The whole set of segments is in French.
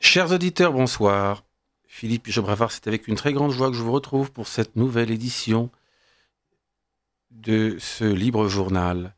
Chers auditeurs, bonsoir. Philippe Pichot-Bravard, c'est avec une très grande joie que je vous retrouve pour cette nouvelle édition de ce libre journal.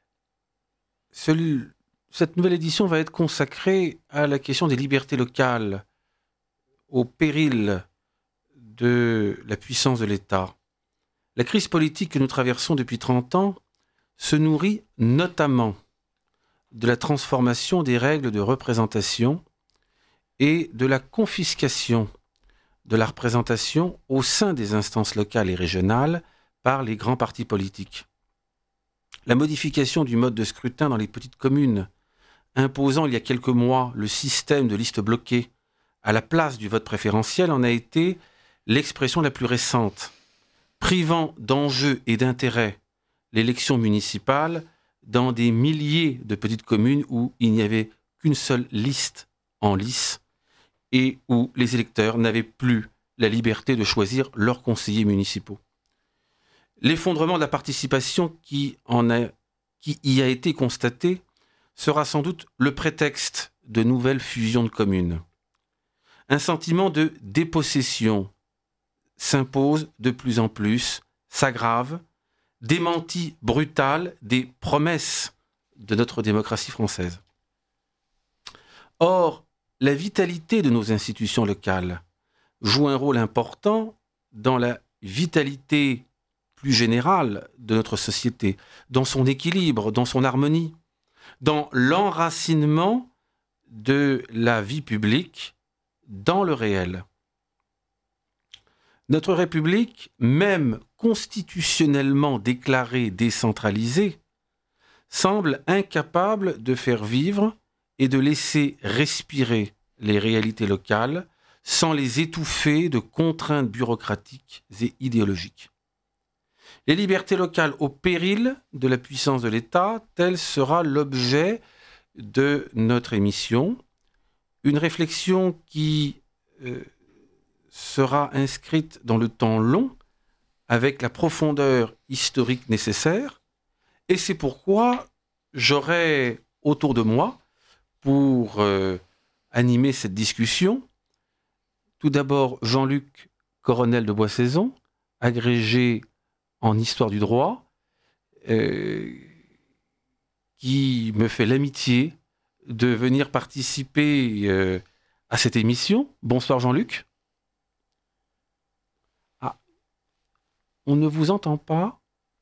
Cette nouvelle édition va être consacrée à la question des libertés locales, au péril de la puissance de l'État. La crise politique que nous traversons depuis 30 ans se nourrit notamment de la transformation des règles de représentation et de la confiscation de la représentation au sein des instances locales et régionales par les grands partis politiques. La modification du mode de scrutin dans les petites communes, imposant il y a quelques mois le système de liste bloquée à la place du vote préférentiel, en a été l'expression la plus récente, privant d'enjeux et d'intérêt l'élection municipale dans des milliers de petites communes où il n'y avait qu'une seule liste en lice et où les électeurs n'avaient plus la liberté de choisir leurs conseillers municipaux. L'effondrement de la participation qui y a été constaté sera sans doute le prétexte de nouvelles fusions de communes. Un sentiment de dépossession s'impose de plus en plus, s'aggrave, démenti brutal des promesses de notre démocratie française. Or, la vitalité de nos institutions locales joue un rôle important dans la vitalité plus générale de notre société, dans son équilibre, dans son harmonie, dans l'enracinement de la vie publique dans le réel. Notre République, même constitutionnellement déclarée décentralisée, semble incapable de faire vivre et de laisser respirer les réalités locales sans les étouffer de contraintes bureaucratiques et idéologiques. Les libertés locales au péril de la puissance de l'État, tel sera l'objet de notre émission. Une réflexion qui sera inscrite dans le temps long, avec la profondeur historique nécessaire, et c'est pourquoi j'aurai autour de moi, pour animer cette discussion, tout d'abord Jean-Luc Coronel de Boissaison, agrégé en histoire du droit, qui me fait l'amitié de venir participer à cette émission. Bonsoir Jean-Luc. Ah, on ne vous entend pas.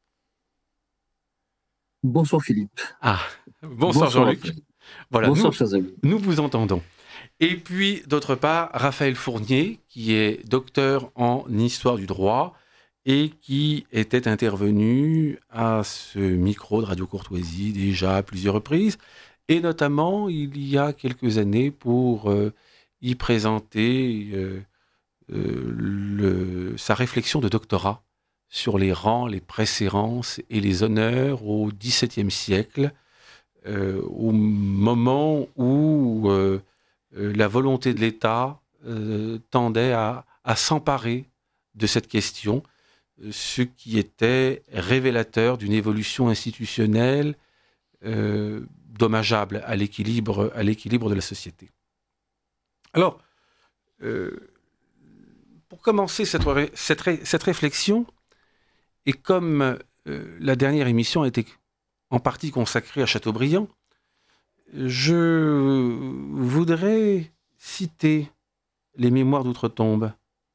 Bonsoir Philippe. Ah, bonsoir Jean-Luc. Raphaël. Voilà, Bonsoir chers amis. nous vous entendons. Et puis, d'autre part, Raphaël Fournier, qui est docteur en histoire du droit et qui était intervenu à ce micro de Radio Courtoisie déjà à plusieurs reprises, et notamment il y a quelques années pour y présenter sa réflexion de doctorat sur les rangs, les préséances et les honneurs au XVIIe siècle, au moment où la volonté de l'État tendait à s'emparer de cette question, ce qui était révélateur d'une évolution institutionnelle dommageable à l'équilibre de la société. Alors, pour commencer cette réflexion, et comme la dernière émission a été en partie consacrée à Chateaubriand, je voudrais citer les Mémoires d'Outre-Tombe.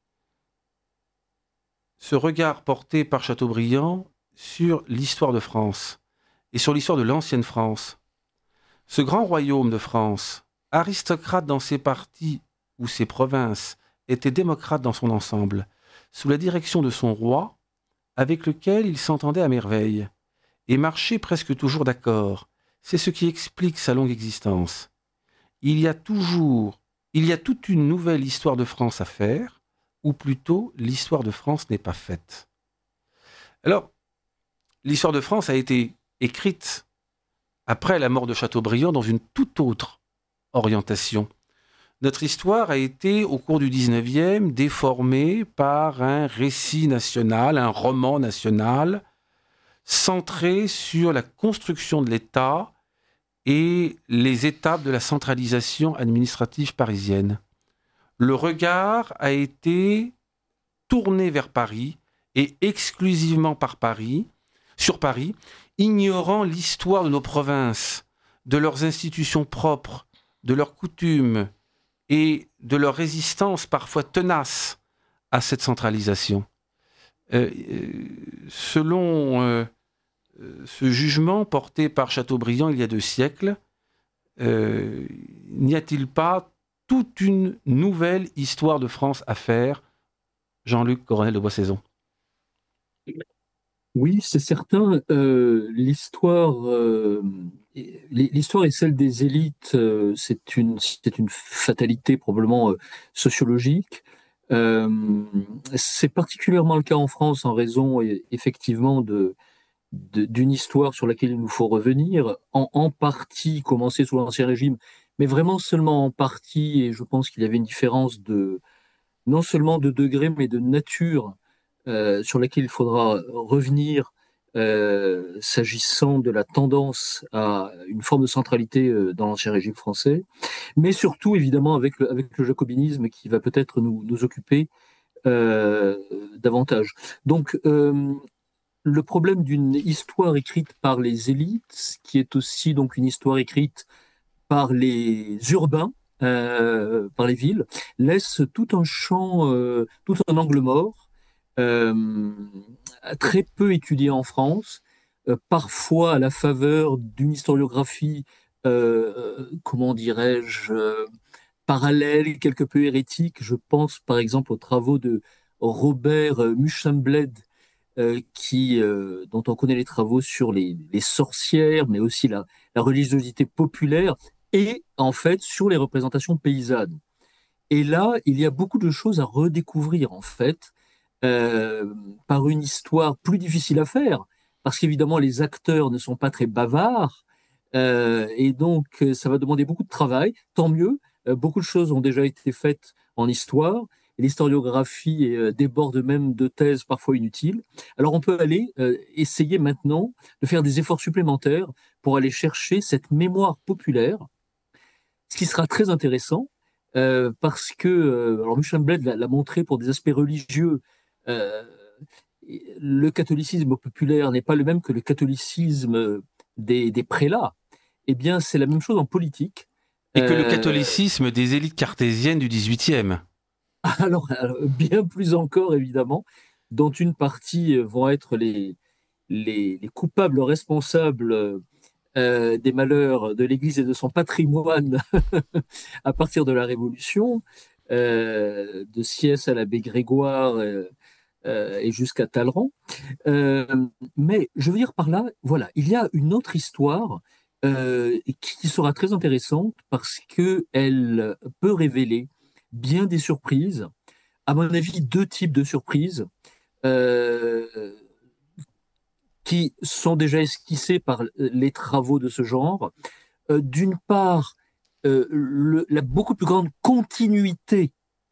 Ce regard porté par Chateaubriand sur l'histoire de France et sur l'histoire de l'ancienne France. Ce grand royaume de France, aristocrate dans ses parties ou ses provinces, était démocrate dans son ensemble, sous la direction de son roi, avec lequel il s'entendait à merveille, et marchait presque toujours d'accord. C'est ce qui explique sa longue existence. Il y a toute une nouvelle histoire de France à faire, ou plutôt l'histoire de France n'est pas faite. Alors, l'histoire de France a été écrite après la mort de Chateaubriand dans une toute autre orientation. Notre histoire a été, au cours du XIXe, déformée par un récit national, un roman national, centré sur la construction de l'État et les étapes de la centralisation administrative parisienne. le regard a été tourné vers Paris et exclusivement sur Paris, ignorant l'histoire de nos provinces, de leurs institutions propres, de leurs coutumes et de leur résistance parfois tenace à cette centralisation. Selon ce jugement porté par Chateaubriand il y a 2 siècles, n'y a-t-il pas toute une nouvelle histoire de France à faire, Jean-Luc Coronel de Boissezon? Oui, c'est certain. L'histoire est celle des élites. C'est une fatalité probablement sociologique. Euh, c'est particulièrement le cas en France en raison effectivement d'une histoire sur laquelle il nous faut revenir, en partie commencée sous l'Ancien Régime, mais vraiment seulement en partie. Et je pense qu'il y avait une différence non seulement de degré, mais de nature sur laquelle il faudra revenir s'agissant de la tendance à une forme de centralité dans l'Ancien Régime français, mais surtout évidemment avec le jacobinisme qui va peut-être nous occuper euh, davantage. Donc le problème d'une histoire écrite par les élites, qui est aussi donc une histoire écrite par les urbains, par les villes, laisse tout un champ, tout un angle mort, euh, très peu étudié en France, parfois à la faveur d'une historiographie, comment dirais-je, parallèle, quelque peu hérétique. Je pense par exemple aux travaux de Robert Muchambled, dont on connaît les travaux sur les sorcières, mais aussi la religiosité populaire, et en fait sur les représentations paysannes. Et là, il y a beaucoup de choses à redécouvrir, en fait, euh, par une histoire plus difficile à faire, parce qu'évidemment, les acteurs ne sont pas très bavards, et donc ça va demander beaucoup de travail, tant mieux. Beaucoup de choses ont déjà été faites en histoire, et l'historiographie déborde même de thèses parfois inutiles. Alors on peut aller essayer maintenant de faire des efforts supplémentaires pour aller chercher cette mémoire populaire, ce qui sera très intéressant parce que, alors Michel Bled l'a montré pour des aspects religieux, euh, le catholicisme populaire n'est pas le même que le catholicisme des prélats. Eh bien, c'est la même chose en politique. Et que le Euh, catholicisme des élites cartésiennes du XVIIIe. alors, bien plus encore, évidemment, dont une partie vont être les coupables responsables des malheurs de l'Église et de son patrimoine à partir de la Révolution, de Sieyès à l'abbé Grégoire et jusqu'à Talleyrand. Euh, mais je veux dire par là, voilà, il y a une autre histoire qui sera très intéressante parce qu'elle peut révéler bien des surprises. À mon avis, 2 types de surprises euh, qui sont déjà esquissées par les travaux de ce genre. D'une part, la beaucoup plus grande continuité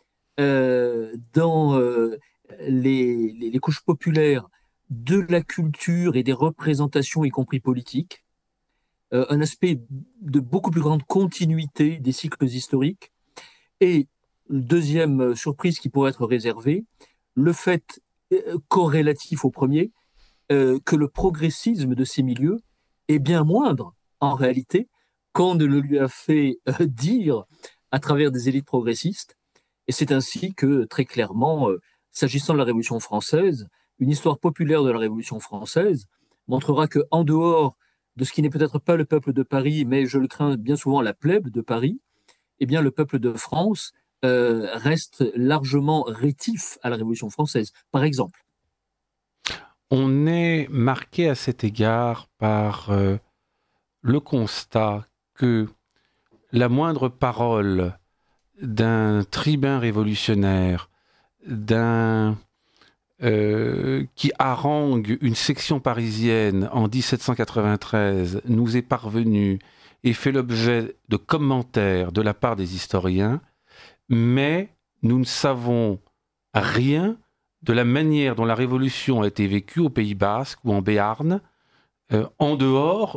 dans les couches populaires de la culture et des représentations, y compris politiques, un aspect de beaucoup plus grande continuité des cycles historiques. Et deuxième surprise qui pourrait être réservée, le fait corrélatif au premier, que le progressisme de ces milieux est bien moindre en réalité qu'on ne le lui a fait dire à travers des élites progressistes. Et c'est ainsi que, très clairement, s'agissant de la Révolution française, une histoire populaire de la Révolution française montrera que, en dehors de ce qui n'est peut-être pas le peuple de Paris, mais je le crains bien souvent la plèbe de Paris, eh bien, le peuple de France reste largement rétif à la Révolution française, par exemple. On est marqué à cet égard par le constat que la moindre parole d'un tribun révolutionnaire, d'un qui harangue une section parisienne en 1793 nous est parvenue et fait l'objet de commentaires de la part des historiens, mais nous ne savons rien de la manière dont la Révolution a été vécue au Pays Basque ou en Béarn, en dehors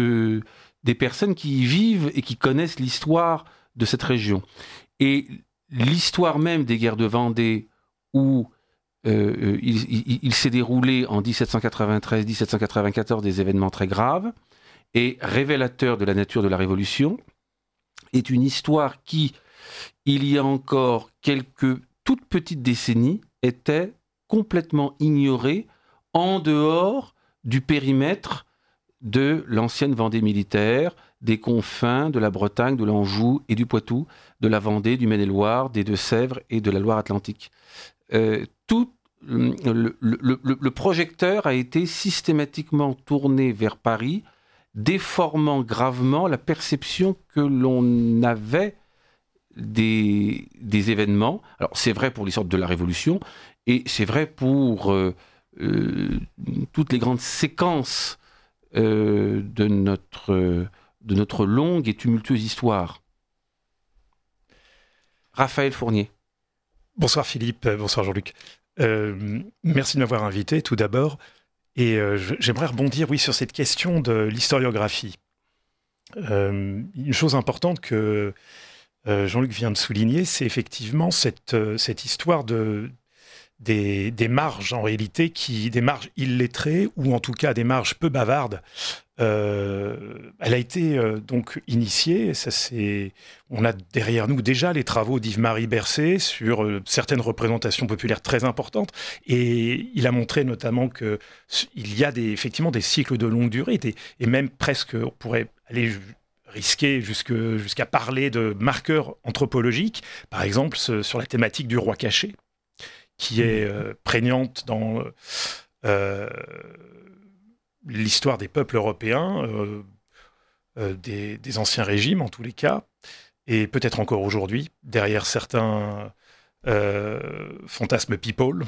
des personnes qui y vivent et qui connaissent l'histoire de cette région. Et l'histoire même des guerres de Vendée, où il s'est déroulé en 1793-1794 des événements très graves et révélateurs de la nature de la Révolution, est une histoire qui, il y a encore quelques toutes petites décennies, était complètement ignorée en dehors du périmètre de l'ancienne Vendée militaire, des confins de la Bretagne, de l'Anjou et du Poitou, de la Vendée, du Maine-et-Loire, des Deux-Sèvres et de la Loire-Atlantique. Tout le projecteur a été systématiquement tourné vers Paris, déformant gravement la perception que l'on avait des événements. Alors c'est vrai pour l'histoire de la Révolution, et c'est vrai pour toutes les grandes séquences de notre longue et tumultueuse histoire. Raphaël Fournier. Bonsoir Philippe, bonsoir Jean-Luc. Merci de m'avoir invité tout d'abord. Et j'aimerais rebondir sur cette question de l'historiographie. Une chose importante que Jean-Luc vient de souligner, c'est effectivement cette histoire des marges en réalité, des marges illettrées ou en tout cas des marges peu bavardes. Elle a été donc initiée, on a derrière nous déjà les travaux d'Yves-Marie Bercé sur certaines représentations populaires très importantes, et il a montré notamment qu'il y a effectivement des cycles de longue durée, et même presque, on pourrait aller risquer jusqu'à parler de marqueurs anthropologiques, par exemple sur la thématique du roi caché, qui est prégnante dans l'histoire des peuples européens, des anciens régimes en tous les cas, et peut-être encore aujourd'hui, derrière certains fantasmes people.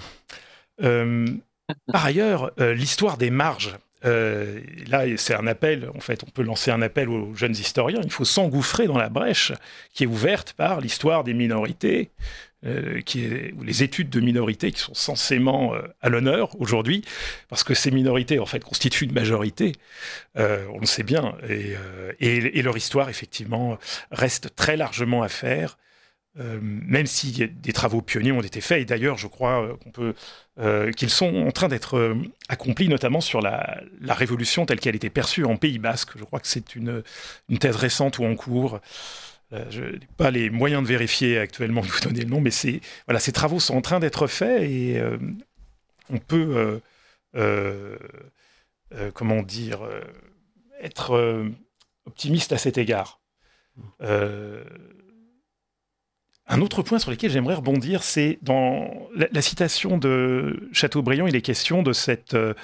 Par ailleurs, l'histoire des marges, là c'est un appel, en fait on peut lancer un appel aux jeunes historiens, il faut s'engouffrer dans la brèche qui est ouverte par l'histoire des minorités, ou les études de minorités qui sont censément à l'honneur aujourd'hui, parce que ces minorités en fait constituent une majorité, on le sait bien, et leur histoire effectivement reste très largement à faire, même si des travaux pionniers ont été faits, et d'ailleurs je crois qu'ils sont en train d'être accomplis, notamment sur la révolution telle qu'elle était perçue en Pays Basque. Je crois que c'est une thèse récente ou en cours. Je n'ai pas les moyens de vérifier actuellement, de vous donner le nom, mais ces travaux sont en train d'être faits, et on peut, être optimiste à cet égard. Un autre point sur lequel j'aimerais rebondir, c'est dans la citation de Chateaubriand, il est question de ce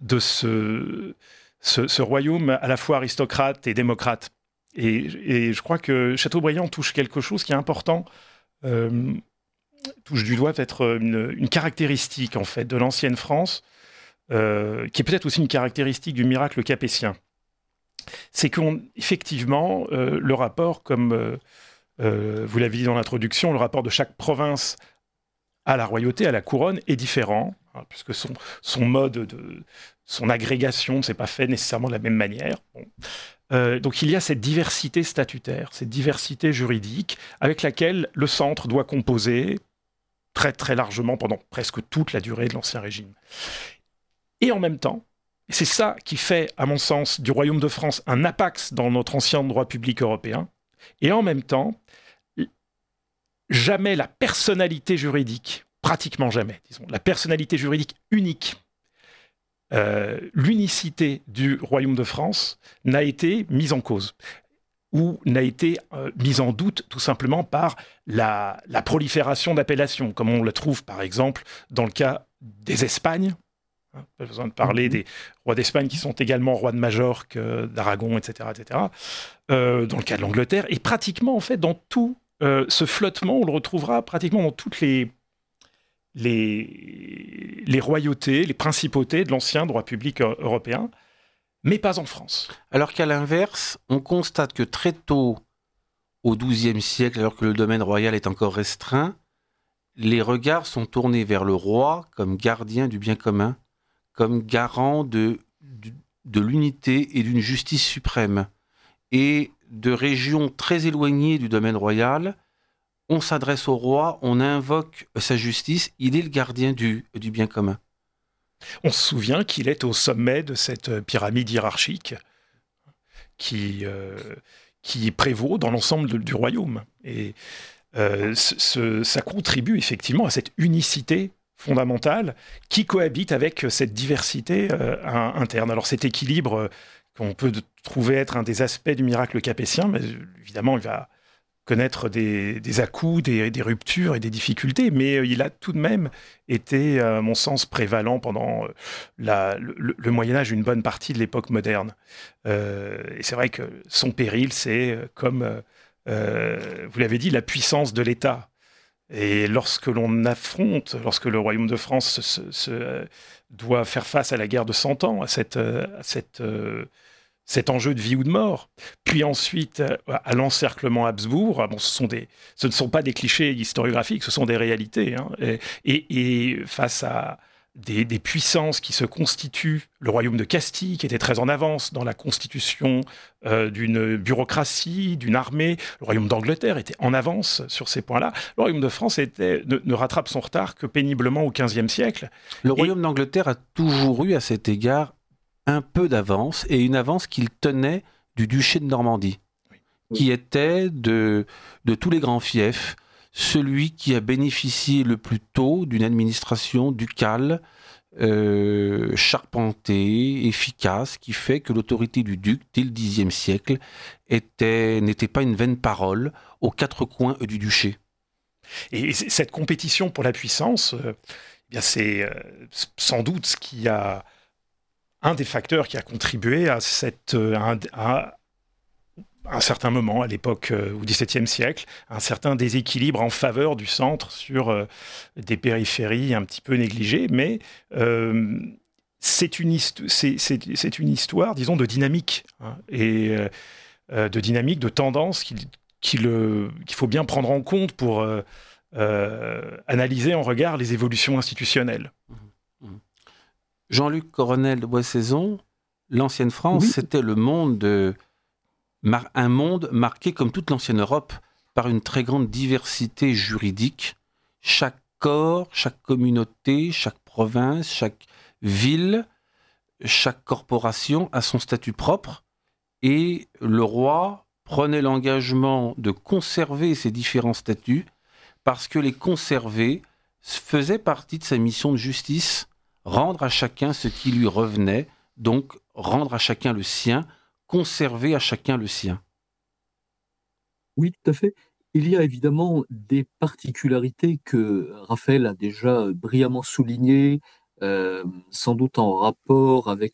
royaume à la fois aristocrate et démocrate. Et je crois que Chateaubriand touche quelque chose qui est important, touche du doigt peut-être une caractéristique en fait de l'ancienne France, qui est peut-être aussi une caractéristique du miracle capétien. C'est qu'effectivement, le rapport, comme vous l'avez dit dans l'introduction, le rapport de chaque province à la royauté, à la couronne, est différent, puisque son mode son agrégation ne s'est pas fait nécessairement de la même manière. Bon. Donc il y a cette diversité statutaire, cette diversité juridique avec laquelle le centre doit composer très très largement pendant presque toute la durée de l'Ancien Régime. Et en même temps, et c'est ça qui fait, à mon sens, du Royaume de France un apax dans notre ancien droit public européen, et en même temps, jamais la personnalité juridique, pratiquement jamais, disons, la personnalité juridique unique, l'unicité du Royaume de France n'a été mise en cause ou n'a été mise en doute tout simplement par la prolifération d'appellations, comme on le trouve par exemple dans le cas des Espagnes. Pas besoin de parler des rois d'Espagne qui sont également rois de Majorque, d'Aragon, etc. etc. Dans le cas de l'Angleterre, et pratiquement en fait dans tout ce flottement, on le retrouvera pratiquement dans toutes les royautés, les principautés de l'ancien droit public européen, mais pas en France. Alors qu'à l'inverse, on constate que très tôt, au XIIe siècle, alors que le domaine royal est encore restreint, les regards sont tournés vers le roi comme gardien du bien commun, comme garant de l'unité et d'une justice suprême. Et de régions très éloignées du domaine royal, on s'adresse au roi, on invoque sa justice, il est le gardien du bien commun. On se souvient qu'il est au sommet de cette pyramide hiérarchique qui prévaut dans l'ensemble du royaume. Et ça contribue effectivement à cette unicité fondamentale qui cohabite avec cette diversité interne. Alors cet équilibre qu'on peut trouver être un des aspects du miracle capétien, mais évidemment il va connaître des à-coups, des ruptures et des difficultés, mais il a tout de même été, à mon sens, prévalent pendant le Moyen-Âge, une bonne partie de l'époque moderne. Et c'est vrai que son péril, c'est comme, vous l'avez dit, la puissance de l'État. Et lorsque le Royaume de France doit faire face à la guerre de 100 ans, à cet enjeu de vie ou de mort, puis ensuite à l'encerclement Habsbourg, ce ne sont pas des clichés historiographiques, ce sont des réalités. Hein, et face à des puissances qui se constituent, le royaume de Castille qui était très en avance dans la constitution d'une bureaucratie, d'une armée, le royaume d'Angleterre était en avance sur ces points-là, le royaume de France ne rattrape son retard que péniblement au XVe siècle. Le royaume d'Angleterre a toujours eu à cet égard un peu d'avance, et une avance qu'il tenait du duché de Normandie, qui était de tous les grands fiefs, celui qui a bénéficié le plus tôt d'une administration ducale, charpentée, efficace, qui fait que l'autorité du duc, dès le Xe siècle, n'était pas une vaine parole aux quatre coins du duché. Et cette compétition pour la puissance, c'est sans doute ce qui a un des facteurs qui a contribué à un certain moment, à l'époque au XVIIe siècle, un certain déséquilibre en faveur du centre sur des périphéries un petit peu négligées, mais c'est une histoire, disons, de dynamique, hein, et de dynamique, de tendance qu'il faut bien prendre en compte pour analyser en regard les évolutions institutionnelles. Jean-Luc Coronel de Boissezon, l'ancienne France, oui. C'était un monde marqué, comme toute l'ancienne Europe, par une très grande diversité juridique. Chaque corps, chaque communauté, chaque province, chaque ville, chaque corporation a son statut propre, et le roi prenait l'engagement de conserver ces différents statuts parce que les conserver faisait partie de sa mission de justice, rendre à chacun ce qui lui revenait, donc rendre à chacun le sien, conserver à chacun le sien. Oui, tout à fait. Il y a évidemment des particularités que Raphaël a déjà brillamment soulignées, sans doute en rapport avec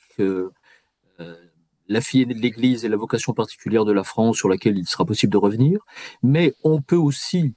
la fille aînée de l'Église et la vocation particulière de la France, sur laquelle il sera possible de revenir. Mais on peut aussi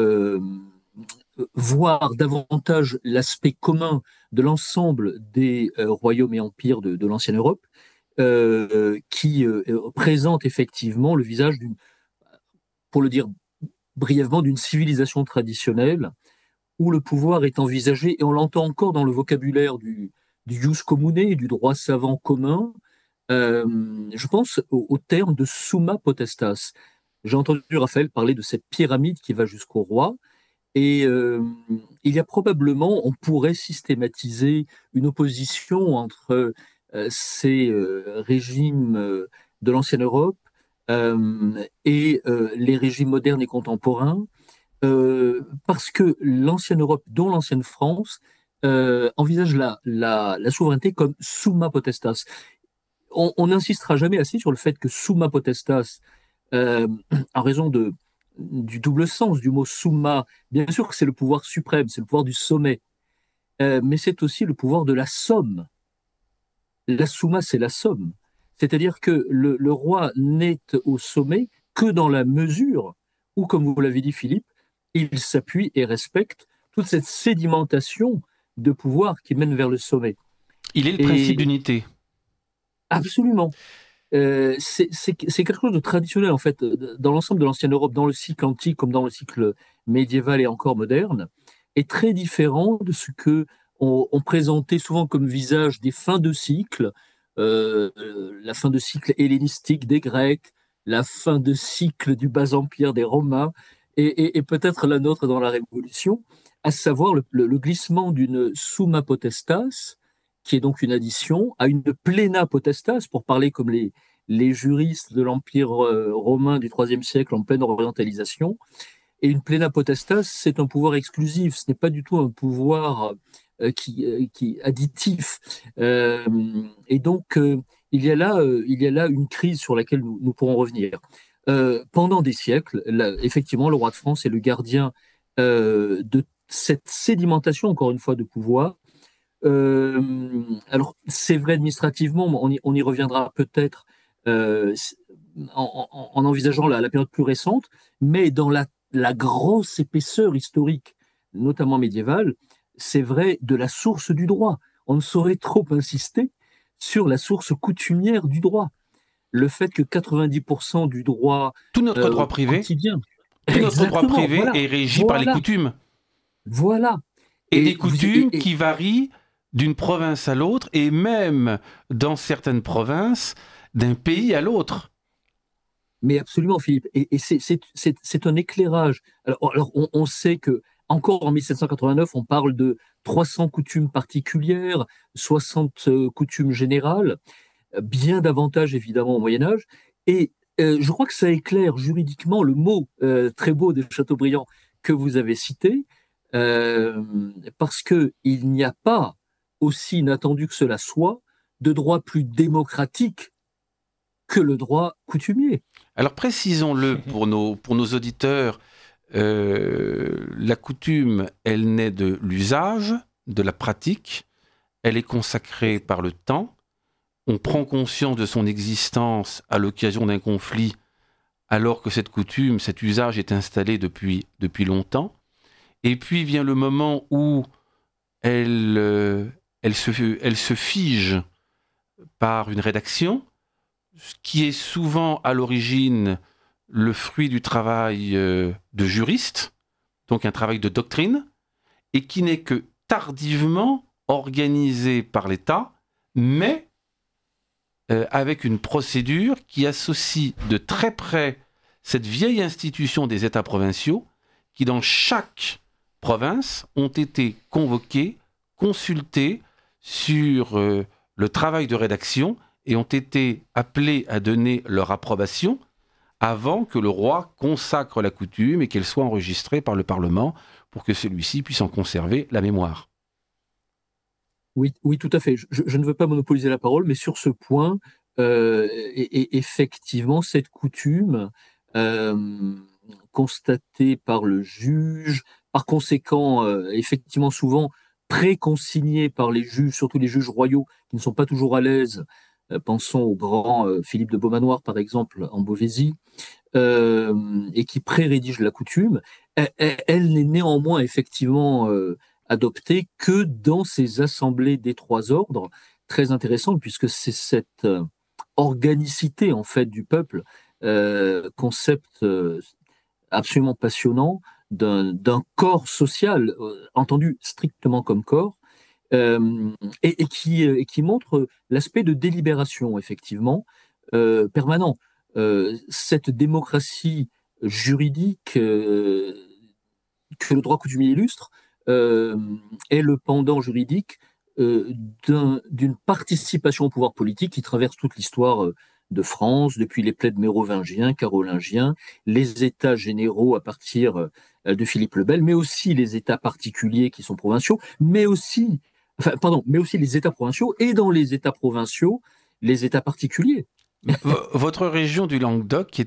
voir davantage l'aspect commun de l'ensemble des royaumes et empires de l'ancienne Europe, qui présente effectivement le visage pour le dire brièvement, d'une civilisation traditionnelle où le pouvoir est envisagé, et on l'entend encore dans le vocabulaire du jus commune, du droit savant commun. Je pense au terme de summa potestas. J'ai entendu Raphaël parler de cette pyramide qui va jusqu'au roi, et il y a probablement, on pourrait systématiser une opposition entre ces régimes de l'ancienne Europe et les régimes modernes et contemporains, parce que l'ancienne Europe, dont l'ancienne France, envisage la souveraineté comme summa potestas. On n'insistera jamais assez sur le fait que summa potestas, en raison du double sens du mot summa, bien sûr que c'est le pouvoir suprême, c'est le pouvoir du sommet, mais c'est aussi le pouvoir de la somme. La summa, c'est la somme. C'est-à-dire que le roi n'est au sommet que dans la mesure où, comme vous l'avez dit Philippe, il s'appuie et respecte toute cette sédimentation de pouvoir qui mène vers le sommet. Il est le principe d'unité. Absolument. C'est quelque chose de traditionnel, en fait, dans l'ensemble de l'ancienne Europe, dans le cycle antique comme dans le cycle médiéval et encore moderne, est très différent de ce que on présentait souvent comme visage des fins de cycle, la fin de cycle hellénistique des Grecs, la fin de cycle du bas empire des Romains, et peut-être la nôtre dans la Révolution, à savoir le glissement d'une summa potestas, qui est donc une addition, à une plena potestas, pour parler comme les juristes de l'Empire romain du IIIe siècle en pleine orientalisation. Et une plena potestas, c'est un pouvoir exclusif, ce n'est pas du tout un pouvoir qui additif. Et donc, il y a là une crise sur laquelle nous pourrons revenir. Pendant des siècles, là, effectivement, le roi de France est le gardien de cette sédimentation, encore une fois, de pouvoir. Alors, c'est vrai administrativement, on y reviendra peut-être en envisageant la période plus récente, mais dans la grosse épaisseur historique, notamment médiévale, c'est vrai de la source du droit. On ne saurait trop insister sur la source coutumière du droit. Le fait que 90% du droit Tout notre droit privé, quotidien, tout notre droit exactement, privé voilà, est régi par les voilà, coutumes. voilà. Et des Vous, coutumes qui varient d'une province à l'autre, et même dans certaines provinces, d'un pays à l'autre. mais absolument, Philippe. Et c'est un éclairage. Alors on sait que, encore en 1789, on parle de 300 coutumes particulières, 60 coutumes générales, bien davantage évidemment au Moyen-Âge. Et je crois que ça éclaire juridiquement le mot très beau de Chateaubriand que vous avez cité, euh, parce qu'il n'y a pas, aussi inattendu que cela soit, de droit plus démocratique que le droit coutumier. Alors précisons-le pour nos auditeurs, la coutume, elle naît de l'usage, de la pratique, elle est consacrée par le temps, on prend conscience de son existence à l'occasion d'un conflit, alors que cette coutume, cet usage est installé depuis longtemps, et puis vient le moment où elle se fige par une rédaction, ce qui est souvent à l'origine le fruit du travail de juriste, donc un travail de doctrine, et qui n'est que tardivement organisé par l'État, mais avec une procédure qui associe de très près cette vieille institution des États provinciaux, qui dans chaque province ont été convoqués, consultés sur le travail de rédaction et ont été appelés à donner leur approbation avant que le roi consacre la coutume et qu'elle soit enregistrée par le Parlement pour que celui-ci puisse en conserver la mémoire. Oui, oui, tout à fait. Je ne veux pas monopoliser la parole, mais sur ce point, effectivement, cette coutume constatée par le juge, par conséquent, effectivement, souvent préconsignée par les juges, surtout les juges royaux, qui ne sont pas toujours à l'aise. Pensons au grand Philippe de Beaumanoir, par exemple, en Beauvaisis, et qui pré-rédige la coutume. Elle n'est néanmoins effectivement adoptée que dans ces assemblées des trois ordres, très intéressantes, puisque c'est cette organicité en fait du peuple, concept absolument passionnant d'un corps social, entendu strictement comme corps, et qui montre l'aspect de délibération, effectivement, permanent. Cette démocratie juridique que le droit coutumier illustre euh, est le pendant juridique d'une participation au pouvoir politique qui traverse toute l'histoire de France, depuis les plaids mérovingiens, carolingiens, les États généraux à partir de Philippe le Bel, mais aussi les États particuliers qui sont provinciaux, mais aussi les États provinciaux, et dans les États provinciaux, les États particuliers. Votre région du Languedoc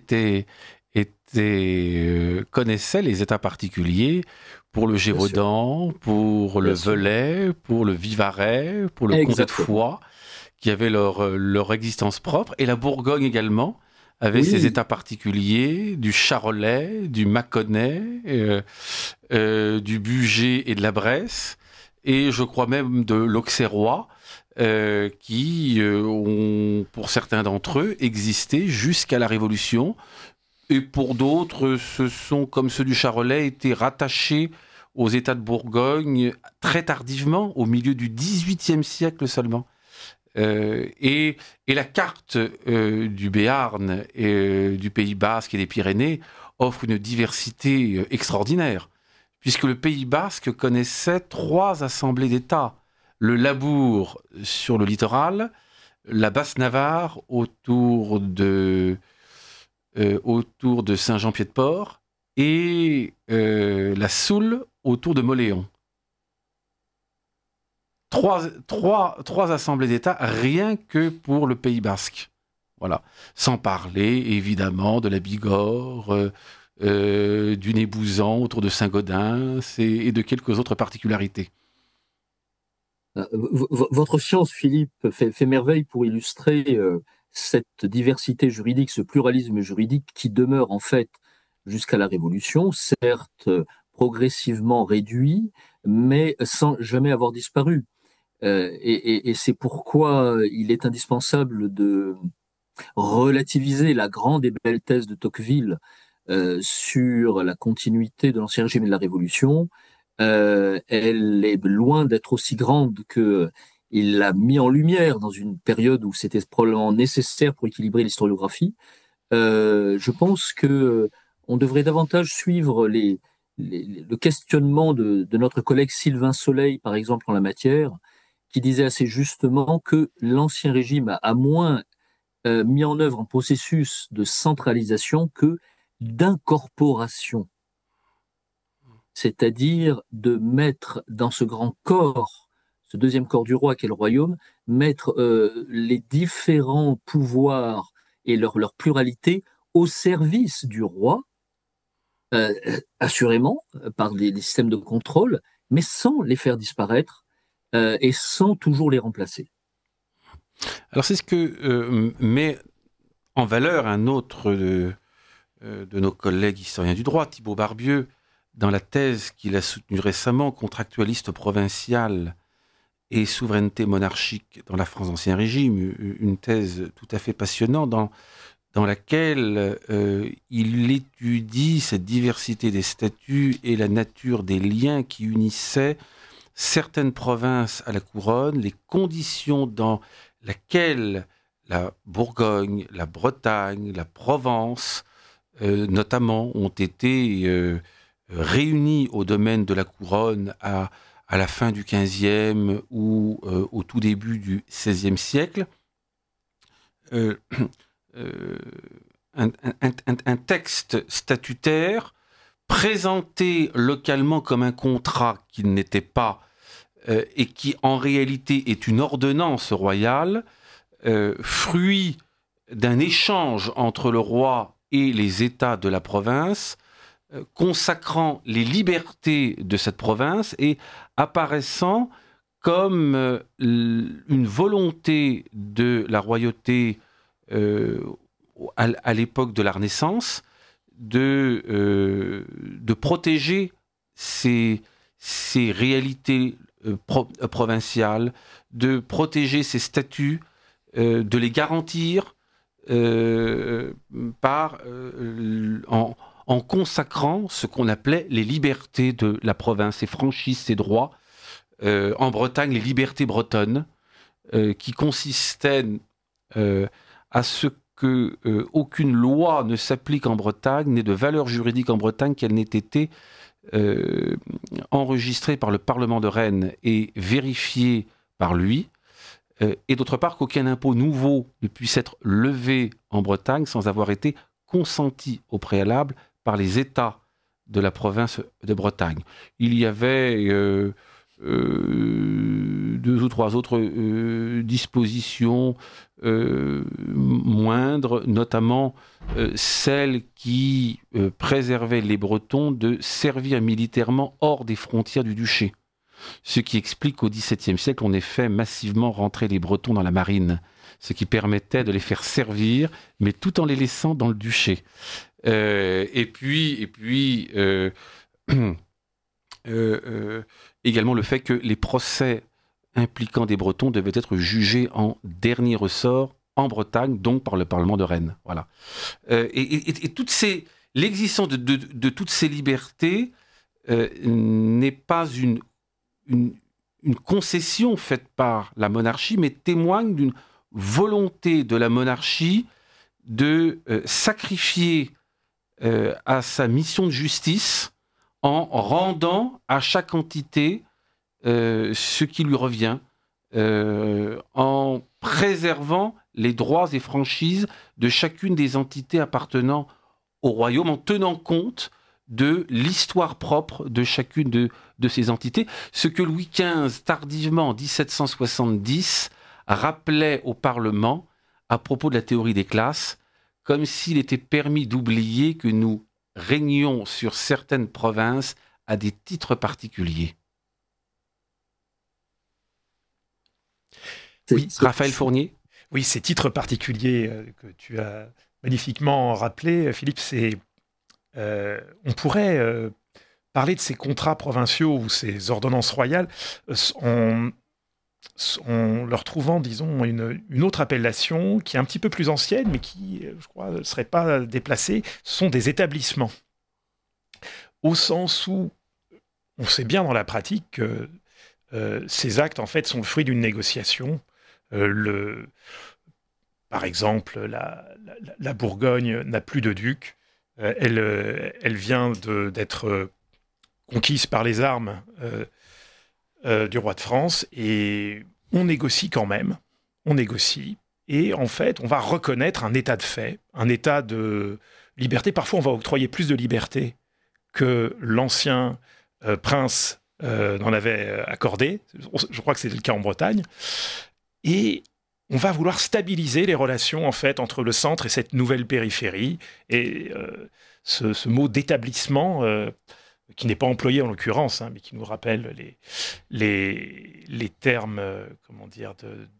connaissait les États particuliers pour le Gévaudan, pour le Velay, pour le Vivarais, pour le Comté de Foix, qui avaient leur existence propre, et la Bourgogne également avait ses États particuliers, du Charolais, du Mâconnais, du Bugey et de la Bresse, et je crois même de l'Auxerrois, qui ont, pour certains d'entre eux, existé jusqu'à la Révolution. Et pour d'autres, ce sont, comme ceux du Charolais, été rattachés aux États de Bourgogne très tardivement, au milieu du XVIIIe siècle seulement. Et la carte du Béarn, du Pays Basque et des Pyrénées offre une diversité extraordinaire, puisque le Pays basque connaissait 3 assemblées d'État. Le Labour sur le littoral, la Basse-Navarre autour de Saint-Jean-Pied-de-Port et la Soule autour de Mauléon. Trois assemblées d'État rien que pour le Pays basque. Voilà. Sans parler évidemment de la Bigorre, du Nébouzan autour de Saint-Gaudens et de quelques autres particularités. Votre science, Philippe, fait merveille pour illustrer cette diversité juridique, ce pluralisme juridique qui demeure en fait jusqu'à la Révolution, certes progressivement réduit, mais sans jamais avoir disparu. Et c'est pourquoi il est indispensable de relativiser la grande et belle thèse de Tocqueville sur la continuité de l'Ancien Régime et de la Révolution. Elle est loin d'être aussi grande qu'il l'a mis en lumière dans une période où c'était probablement nécessaire pour équilibrer l'historiographie. Je pense que on devrait davantage suivre le questionnement de notre collègue Sylvain Soleil, par exemple, en la matière, qui disait assez justement que l'Ancien Régime a moins mis en œuvre un processus de centralisation que d'incorporation, c'est-à-dire de mettre dans ce grand corps, ce deuxième corps du roi qu'est le royaume, mettre les différents pouvoirs et leur pluralité au service du roi, assurément par des systèmes de contrôle, mais sans les faire disparaître et sans toujours les remplacer. Alors c'est ce que met en valeur un autre de nos collègues historiens du droit, Thibaut Barbieux, dans la thèse qu'il a soutenue récemment, Contractualiste provincial et souveraineté monarchique dans la France d'Ancien Régime, une thèse tout à fait passionnante dans laquelle il étudie cette diversité des statuts et la nature des liens qui unissaient certaines provinces à la couronne, les conditions dans lesquelles la Bourgogne, la Bretagne, la Provence, notamment, ont été réunies au domaine de la couronne à la fin du XVe ou au tout début du XVIe siècle. Un texte statutaire présenté localement comme un contrat qui n'était pas et qui en réalité est une ordonnance royale, fruit d'un échange entre le roi et les États de la province, consacrant les libertés de cette province et apparaissant comme une volonté de la royauté à l'époque de la Renaissance de protéger ces réalités provinciales, de protéger ces statuts, de les garantir en consacrant ce qu'on appelait les libertés de la province, ses franchises, ses droits. En Bretagne, les libertés bretonnes, qui consistaient à ce que aucune loi ne s'applique en Bretagne, n'ait de valeur juridique en Bretagne qu'elle n'ait été enregistrée par le Parlement de Rennes et vérifiée par lui, et d'autre part qu'aucun impôt nouveau ne puisse être levé en Bretagne sans avoir été consenti au préalable par les États de la province de Bretagne. Il y avait 2 ou 3 autres dispositions moindres, notamment celles qui préservaient les Bretons de servir militairement hors des frontières du duché. Ce qui explique qu'au XVIIe siècle, on ait fait massivement rentrer les Bretons dans la marine, ce qui permettait de les faire servir, mais tout en les laissant dans le duché. Et puis également le fait que les procès impliquant des Bretons devaient être jugés en dernier ressort en Bretagne, donc par le Parlement de Rennes. Voilà. Et l'existence de toutes ces libertés n'est pas une concession faite par la monarchie, mais témoigne d'une volonté de la monarchie de sacrifier à sa mission de justice en rendant à chaque entité ce qui lui revient, en préservant les droits et franchises de chacune des entités appartenant au royaume, en tenant compte de l'histoire propre de chacune de ces entités. Ce que Louis XV, tardivement en 1770, rappelait au Parlement à propos de la théorie des classes, comme s'il était permis d'oublier que nous régnions sur certaines provinces à des titres particuliers. Oui, Raphaël Fournier. Oui, ces titres particuliers que tu as magnifiquement rappelés, Philippe, on pourrait parler de ces contrats provinciaux ou ces ordonnances royales en leur trouvant, disons, une autre appellation qui est un petit peu plus ancienne, mais qui, je crois, ne serait pas déplacée. Ce sont des établissements. Au sens où on sait bien dans la pratique que ces actes, en fait, sont le fruit d'une négociation. Par exemple, la Bourgogne n'a plus de duc. Elle vient d'être conquise par les armes du roi de France, et on négocie quand même. On négocie, et en fait, on va reconnaître un état de fait, un état de liberté. Parfois, on va octroyer plus de liberté que l'ancien prince n'en avait accordé. Je crois que c'était le cas en Bretagne. Et on va vouloir stabiliser les relations, en fait, entre le centre et cette nouvelle périphérie. Et ce mot d'établissement, qui n'est pas employé en l'occurrence, mais qui nous rappelle les termes, comment dire,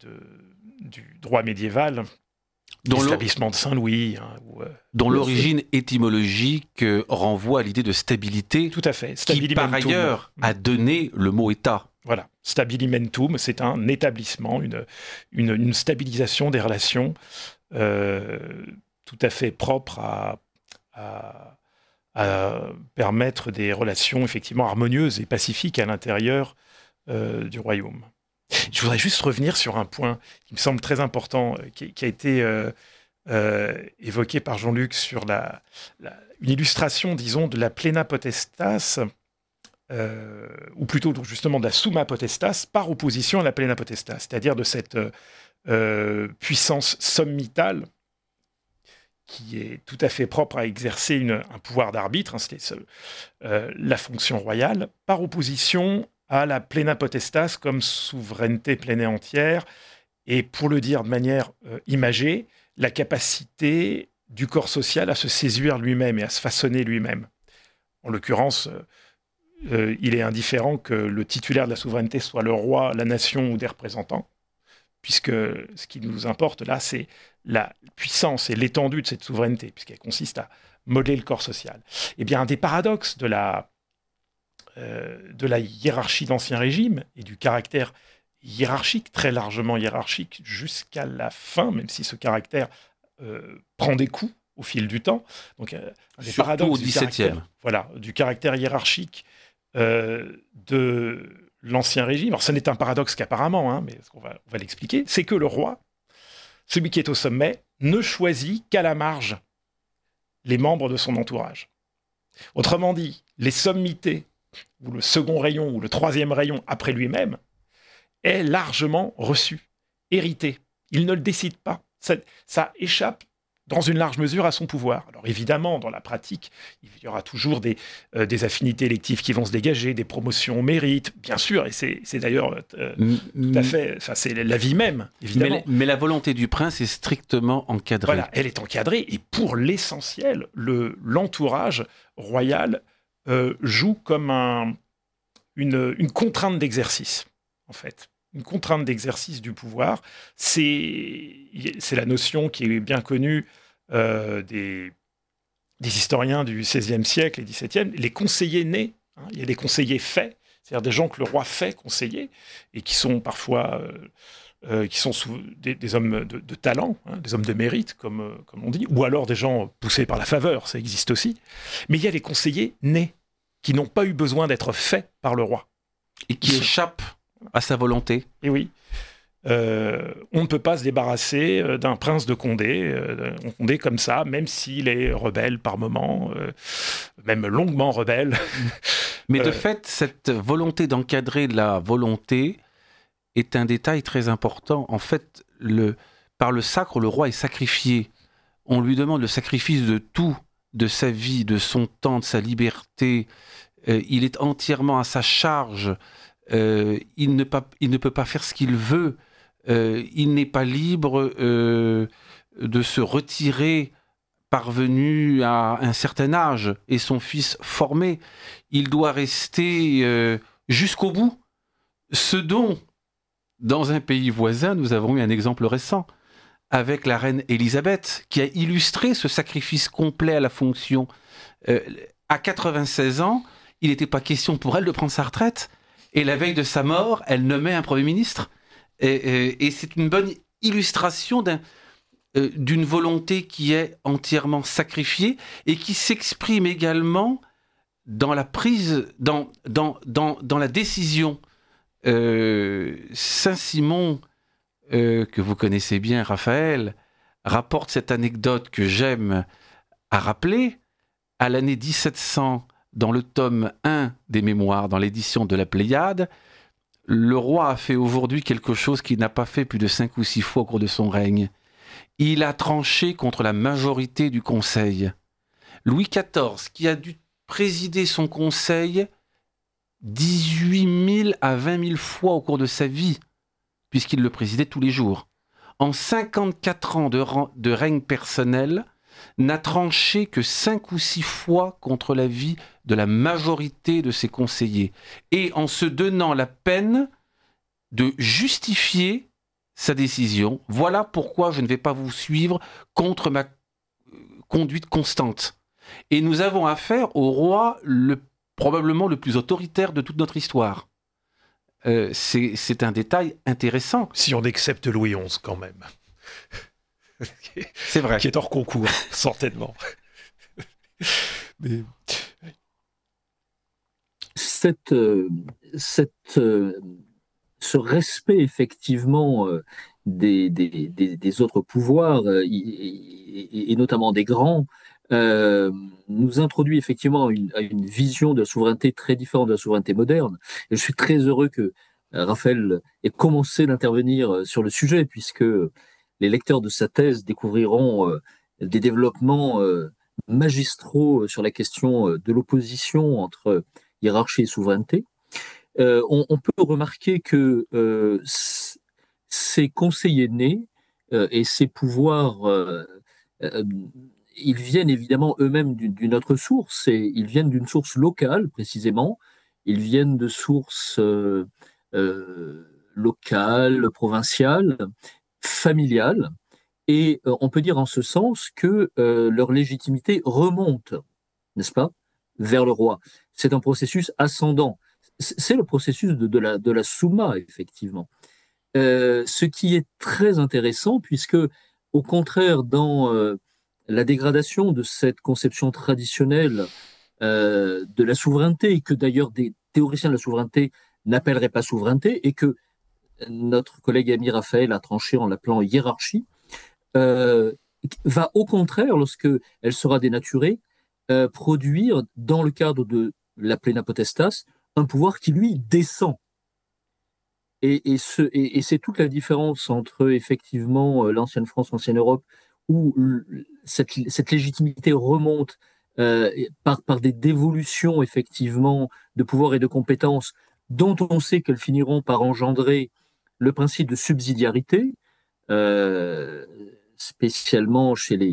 du droit médiéval, l'établissement de Saint-Louis. Dont l'origine étymologique renvoie à l'idée de stabilité. Tout à fait. Qui, par ailleurs, a donné le mot État. Voilà. Stabilimentum, c'est un établissement, une stabilisation des relations tout à fait propre à permettre des relations effectivement harmonieuses et pacifiques à l'intérieur du royaume. Je voudrais juste revenir sur un point qui me semble très important, qui a été évoqué par Jean-Luc sur une illustration, disons, de la plena potestas, ou plutôt justement de la summa potestas, par opposition à la plena potestas, c'est-à-dire de cette puissance sommitale qui est tout à fait propre à exercer un pouvoir d'arbitre, c'était la fonction royale, par opposition à la plena potestas comme souveraineté pleine et entière, et pour le dire de manière imagée, la capacité du corps social à se saisir lui-même et à se façonner lui-même. En l'occurrence, il est indifférent que le titulaire de la souveraineté soit le roi, la nation ou des représentants, puisque ce qui nous importe là, c'est la puissance et l'étendue de cette souveraineté, puisqu'elle consiste à modeler le corps social. Eh bien, un des paradoxes de la hiérarchie d'Ancien Régime et du caractère hiérarchique, très largement hiérarchique, jusqu'à la fin, même si ce caractère prend des coups au fil du temps. Donc, un des paradoxes au XVIIe. Du caractère hiérarchique de l'Ancien Régime. Alors, ce n'est un paradoxe qu'apparemment, mais on va l'expliquer, c'est que le roi, celui qui est au sommet, ne choisit qu'à la marge les membres de son entourage. Autrement dit, les sommités, ou le second rayon, ou le troisième rayon après lui-même, est largement reçu, hérité. Il ne le décide pas. Ça échappe dans une large mesure à son pouvoir. Alors évidemment, dans la pratique, il y aura toujours des affinités électives qui vont se dégager, des promotions au mérite, bien sûr, et c'est d'ailleurs tout à fait, c'est la vie même, évidemment. Mais la volonté du prince est strictement encadrée. Voilà, elle est encadrée, et pour l'essentiel, l'entourage royal joue comme une contrainte d'exercice, en fait. Une contrainte d'exercice du pouvoir, c'est la notion qui est bien connue des historiens du XVIe siècle et XVIIe, les conseillers nés. Il y a des conseillers faits, c'est-à-dire des gens que le roi fait conseiller, et qui sont parfois des hommes de talent, des hommes de mérite, comme on dit, ou alors des gens poussés par la faveur, ça existe aussi. Mais il y a les conseillers nés, qui n'ont pas eu besoin d'être faits par le roi. Et qui échappent à sa volonté. Et oui. on ne peut pas se débarrasser d'un prince de Condé, Condé comme ça, même s'il est rebelle par moments, même longuement rebelle. Mais de fait, cette volonté d'encadrer la volonté est un détail très important. En fait, par le sacre, le roi est sacrifié. On lui demande le sacrifice de tout, de sa vie, de son temps, de sa liberté. Il est entièrement à sa charge. Il ne peut pas faire ce qu'il veut. Il n'est pas libre de se retirer parvenu à un certain âge et son fils formé. Il doit rester jusqu'au bout. Ce dont, dans un pays voisin, nous avons eu un exemple récent avec la reine Élisabeth, qui a illustré ce sacrifice complet à la fonction. À 96 ans, il n'était pas question pour elle de prendre sa retraite. Et la veille de sa mort, elle nommait un Premier ministre. Et c'est une bonne illustration d'une volonté qui est entièrement sacrifiée et qui s'exprime également dans la prise, dans la décision. Saint-Simon, que vous connaissez bien, Raphaël, rapporte cette anecdote que j'aime à rappeler. À l'année 1700, dans le tome 1 des Mémoires, dans l'édition de la Pléiade, le roi a fait aujourd'hui quelque chose qu'il n'a pas fait plus de 5 ou 6 fois au cours de son règne. Il a tranché contre la majorité du Conseil. Louis XIV, qui a dû présider son Conseil 18 000 à 20 000 fois au cours de sa vie, puisqu'il le présidait tous les jours, en 54 ans de règne personnel, n'a tranché que 5 ou 6 fois contre l'avis de la majorité de ses conseillers, et en se donnant la peine de justifier sa décision. Voilà pourquoi je ne vais pas vous suivre contre ma conduite constante. Et nous avons affaire au roi probablement le plus autoritaire de toute notre histoire. C'est un détail intéressant. Si on accepte Louis XI quand même. C'est vrai. Qui est hors concours, certainement. Mais... Ce respect, effectivement, des autres pouvoirs, et notamment des grands, nous introduit effectivement à une vision de la souveraineté très différente de la souveraineté moderne. Et je suis très heureux que Raphaël ait commencé d'intervenir sur le sujet, puisque les lecteurs de sa thèse découvriront des développements magistraux sur la question de l'opposition entre hiérarchie et souveraineté. On peut remarquer que ces conseillers nés et ces pouvoirs, ils viennent évidemment eux-mêmes d'une autre source, et ils viennent d'une source locale précisément, ils viennent de sources locales, provinciales, familiales, et on peut dire en ce sens que leur légitimité remonte, n'est-ce pas, vers le roi. C'est un processus ascendant. C'est le processus de la Souma, effectivement. Ce qui est très intéressant, puisque, au contraire, dans la dégradation de cette conception traditionnelle de la souveraineté, que d'ailleurs des théoriciens de la souveraineté n'appelleraient pas souveraineté, et que notre collègue ami Raphaël a tranché en l'appelant hiérarchie, va au contraire, lorsqu'elle sera dénaturée, produire, dans le cadre de la plena potestas, un pouvoir qui, lui, descend. Et c'est toute la différence entre, effectivement, l'ancienne France, l'ancienne Europe, où cette légitimité remonte par des dévolutions, effectivement, de pouvoir et de compétences, dont on sait qu'elles finiront par engendrer le principe de subsidiarité, spécialement chez les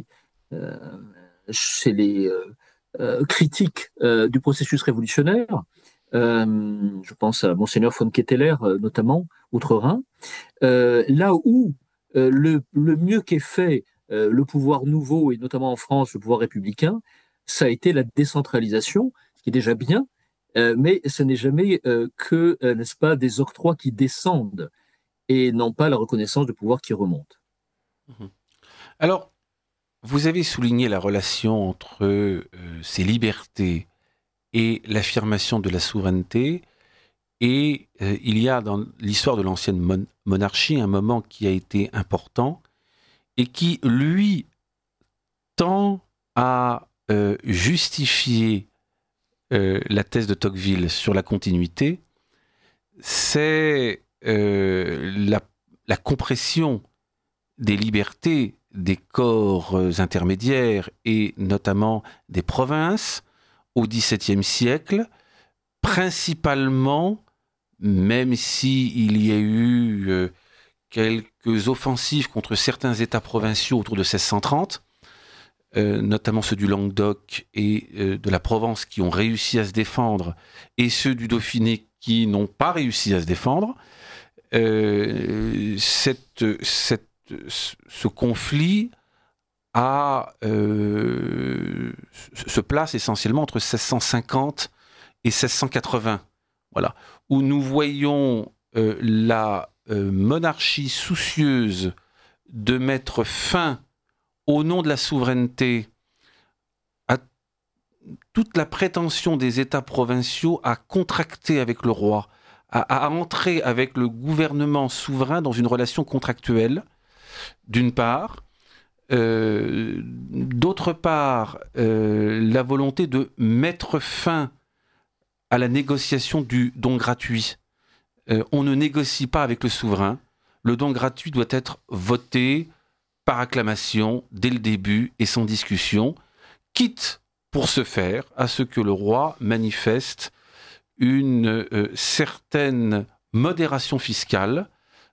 critiques du processus révolutionnaire. Je pense à Monseigneur von Ketteler, notamment, outre-Rhin. Là où le mieux qu'est fait le pouvoir nouveau, et notamment en France, le pouvoir républicain, ça a été la décentralisation, ce qui est déjà bien, mais ce n'est jamais que, n'est-ce pas, des octrois qui descendent, et non pas la reconnaissance de pouvoir qui remonte. Alors, vous avez souligné la relation entre ces libertés et l'affirmation de la souveraineté, Et il y a dans l'histoire de l'ancienne monarchie un moment qui a été important et qui, lui, tend à justifier la thèse de Tocqueville sur la continuité. C'est la compression des libertés des corps intermédiaires et notamment des provinces au XVIIe siècle, principalement, même s'il y a eu quelques offensives contre certains États provinciaux autour de 1630, notamment ceux du Languedoc et de la Provence qui ont réussi à se défendre, et ceux du Dauphiné qui n'ont pas réussi à se défendre, ce conflit se place essentiellement entre 1650 et 1680, voilà, où nous voyons la monarchie soucieuse de mettre fin, au nom de la souveraineté, à toute la prétention des États provinciaux à contracter avec le roi, à entrer avec le gouvernement souverain dans une relation contractuelle, d'une part. D'autre part, la volonté de mettre fin à la négociation du don gratuit. On ne négocie pas avec le souverain. Le don gratuit doit être voté par acclamation dès le début et sans discussion, quitte pour ce faire à ce que le roi manifeste une certaine modération fiscale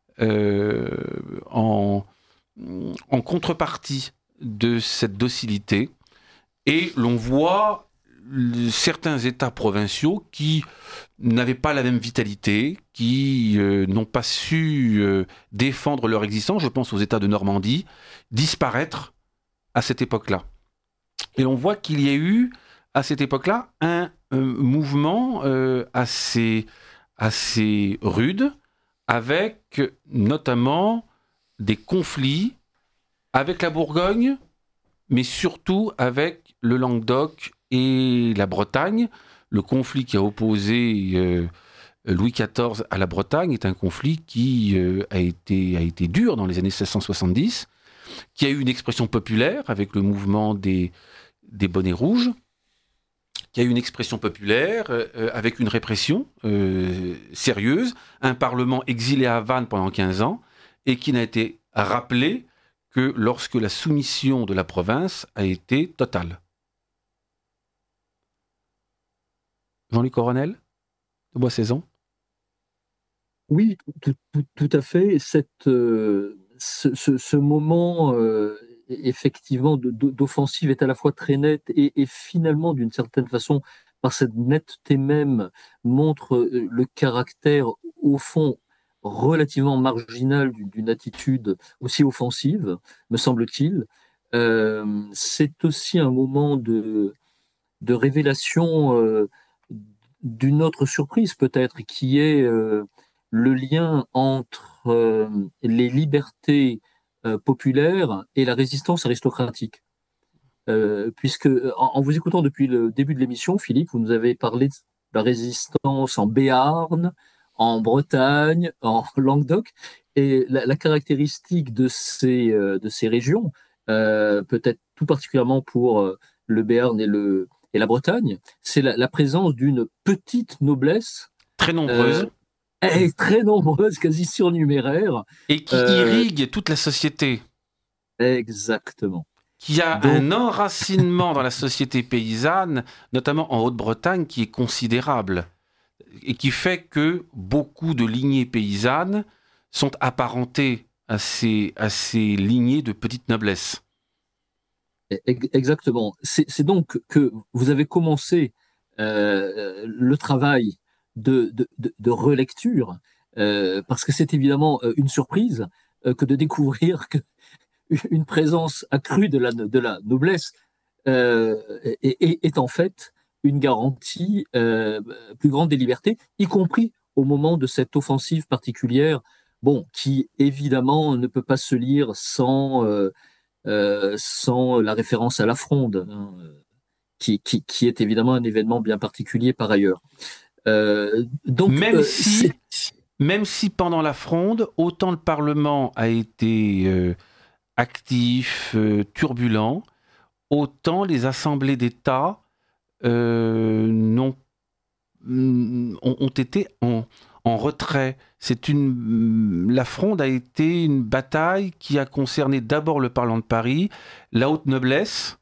en contrepartie de cette docilité. Et l'on voit certains États provinciaux qui n'avaient pas la même vitalité, qui n'ont pas su défendre leur existence, je pense aux États de Normandie, disparaître à cette époque-là. Et l'on voit qu'il y a eu, à cette époque-là, un mouvement assez rude, avec notamment des conflits avec la Bourgogne, mais surtout avec le Languedoc et la Bretagne. Le conflit qui a opposé Louis XIV à la Bretagne est un conflit qui a été dur dans les années 1670, qui a eu une expression populaire avec le mouvement des bonnets rouges, qui a eu une expression populaire avec une répression sérieuse, un parlement exilé à Vannes pendant 15 ans, et qui n'a été rappelé que lorsque la soumission de la province a été totale. Jean-Luc Coronel, de Boissezon. Oui, tout à fait. Ce moment, effectivement, d'offensive est à la fois très net et finalement, d'une certaine façon, par cette netteté même, montre le caractère, au fond, relativement marginal d'une attitude aussi offensive, me semble-t-il. C'est aussi un moment de révélation d'une autre surprise peut-être, qui est le lien entre les libertés populaires et la résistance aristocratique. Puisque, en vous écoutant depuis le début de l'émission, Philippe, vous nous avez parlé de la résistance en Béarn, en Bretagne, en Languedoc, et la caractéristique de ces régions, peut-être tout particulièrement pour le Béarn et la Bretagne, c'est la présence d'une petite noblesse très nombreuse, très nombreuse, quasi surnuméraire, et qui irrigue toute la société. Exactement. Qui a un enracinement dans la société paysanne, notamment en Haute-Bretagne, qui est considérable, et qui fait que beaucoup de lignées paysannes sont apparentées à ces lignées de petite noblesse. Exactement. C'est donc que vous avez commencé le travail de relecture, parce que c'est évidemment une surprise que de découvrir que une présence accrue de la noblesse est en fait une garantie plus grande des libertés, y compris au moment de cette offensive particulière, bon, qui évidemment ne peut pas se lire sans la référence à la Fronde, hein, qui est évidemment un événement bien particulier par ailleurs. Donc, même si pendant la Fronde, autant le Parlement a été actif, turbulent, autant les assemblées d'État ont été en retrait. La Fronde a été une bataille qui a concerné d'abord le Parlement de Paris, la haute noblesse,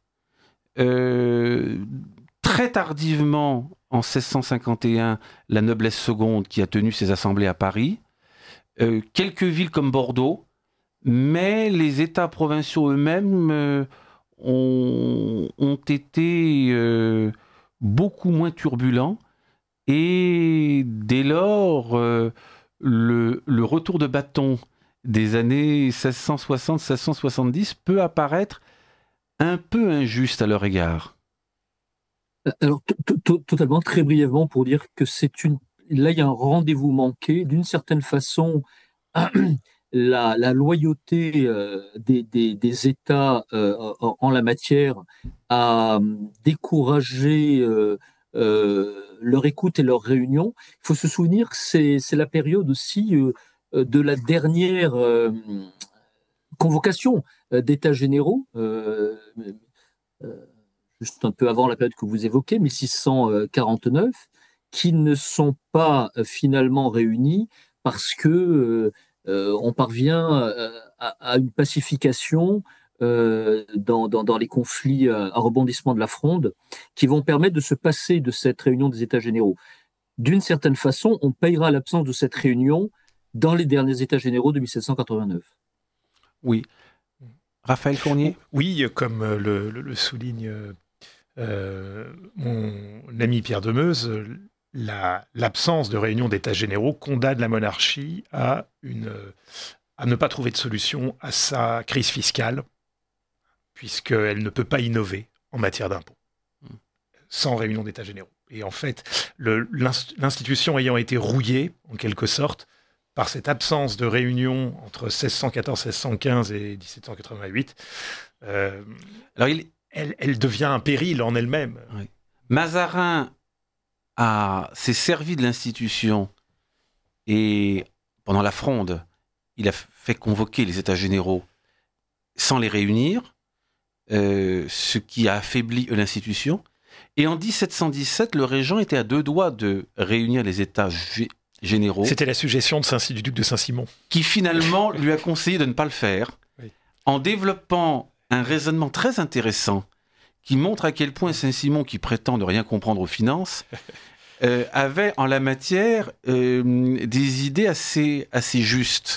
très tardivement, en 1651, la noblesse seconde qui a tenu ses assemblées à Paris, quelques villes comme Bordeaux, mais les États provinciaux eux-mêmes ont été beaucoup moins turbulents, et dès lors, le retour de bâton des années 1660-1670 peut apparaître un peu injuste à leur égard. Alors, totalement, très brièvement, pour dire que là, il y a un rendez-vous manqué. D'une certaine façon, la loyauté des États en la matière a découragé leur écoute et leur réunion. Il faut se souvenir que c'est la période aussi de la dernière convocation d'États généraux. Juste un peu avant la période que vous évoquez, 1649, qui ne sont pas finalement réunis parce que on parvient à une pacification dans les conflits à rebondissement de la Fronde, qui vont permettre de se passer de cette réunion des États généraux. D'une certaine façon, on payera l'absence de cette réunion dans les derniers États généraux de 1789. Oui. Raphaël Fournier ? Oui, comme le souligne mon ami Pierre Demeuse, l'absence de réunion d'États généraux condamne la monarchie à ne pas trouver de solution à sa crise fiscale, puisqu'elle ne peut pas innover en matière d'impôts sans réunion d'États généraux. Et en fait, l'institution ayant été rouillée, en quelque sorte, par cette absence de réunion entre 1614, 1615 et 1788, alors elle devient un péril en elle-même. Oui. Mazarin s'est servi de l'institution et, pendant la Fronde, il a fait convoquer les États généraux sans les réunir, ce qui a affaibli l'institution. Et en 1717, le régent était à deux doigts de réunir les États généraux. C'était la suggestion du duc de Saint-Simon. Qui finalement lui a conseillé de ne pas le faire, oui, en développant un raisonnement très intéressant qui montre à quel point Saint-Simon, qui prétend ne rien comprendre aux finances, avait en la matière des idées assez justes,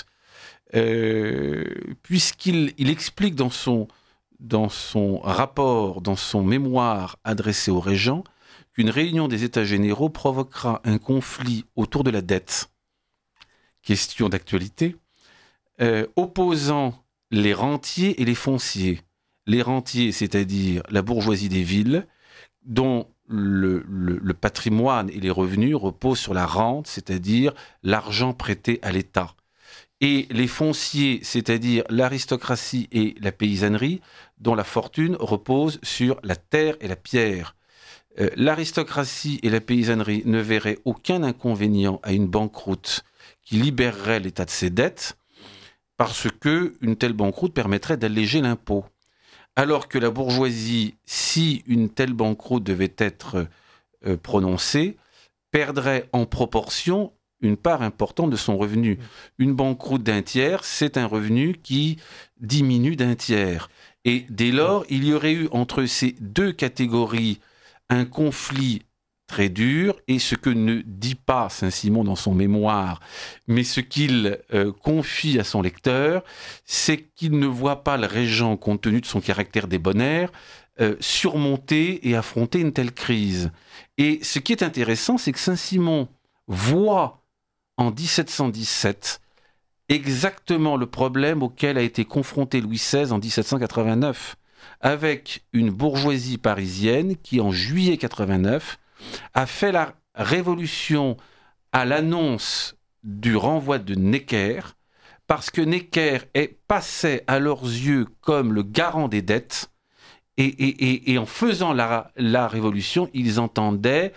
puisqu'il explique dans son rapport, dans son mémoire adressé au régent, qu'une réunion des États généraux provoquera un conflit autour de la dette, question d'actualité, opposant les rentiers et les fonciers. Les rentiers, c'est-à-dire la bourgeoisie des villes, dont le patrimoine et les revenus reposent sur la rente, c'est-à-dire l'argent prêté à l'État. Et les fonciers, c'est-à-dire l'aristocratie et la paysannerie, dont la fortune repose sur la terre et la pierre. L'aristocratie et la paysannerie ne verraient aucun inconvénient à une banqueroute qui libérerait l'État de ses dettes, parce qu'une telle banqueroute permettrait d'alléger l'impôt. Alors que la bourgeoisie, si une telle banqueroute devait être prononcée, perdrait en proportion une part importante de son revenu. Une banqueroute d'un tiers, c'est un revenu qui diminue d'un tiers. Et dès lors, il y aurait eu entre ces deux catégories un conflit très dur, et ce que ne dit pas Saint-Simon dans son mémoire, mais ce qu'il confie à son lecteur, c'est qu'il ne voit pas le régent, compte tenu de son caractère débonnaire, surmonter et affronter une telle crise. Et ce qui est intéressant, c'est que Saint-Simon voit en 1717 exactement le problème auquel a été confronté Louis XVI en 1789, avec une bourgeoisie parisienne qui, en juillet 89, a fait la révolution à l'annonce du renvoi de Necker, parce que Necker passait à leurs yeux comme le garant des dettes, et en faisant la révolution, ils entendaient